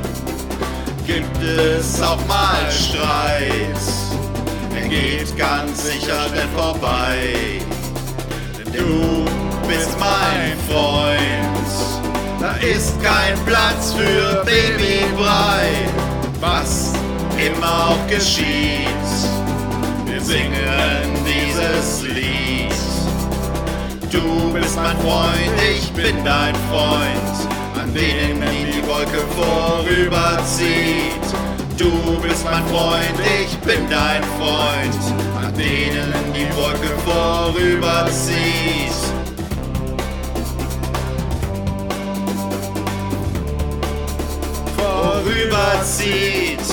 Gibt es auch mal Streit? Er geht ganz sicher schnell vorbei. Denn du bist mein Freund. Da ist kein Platz für Babybrei. Was immer auch geschieht, wir singen dieses Lied. Du bist mein Freund, ich bin dein Freund, an denen die Wolke vorüberzieht. Du bist mein Freund, ich bin dein Freund, an denen die Wolke vorüberzieht. Vorüberzieht.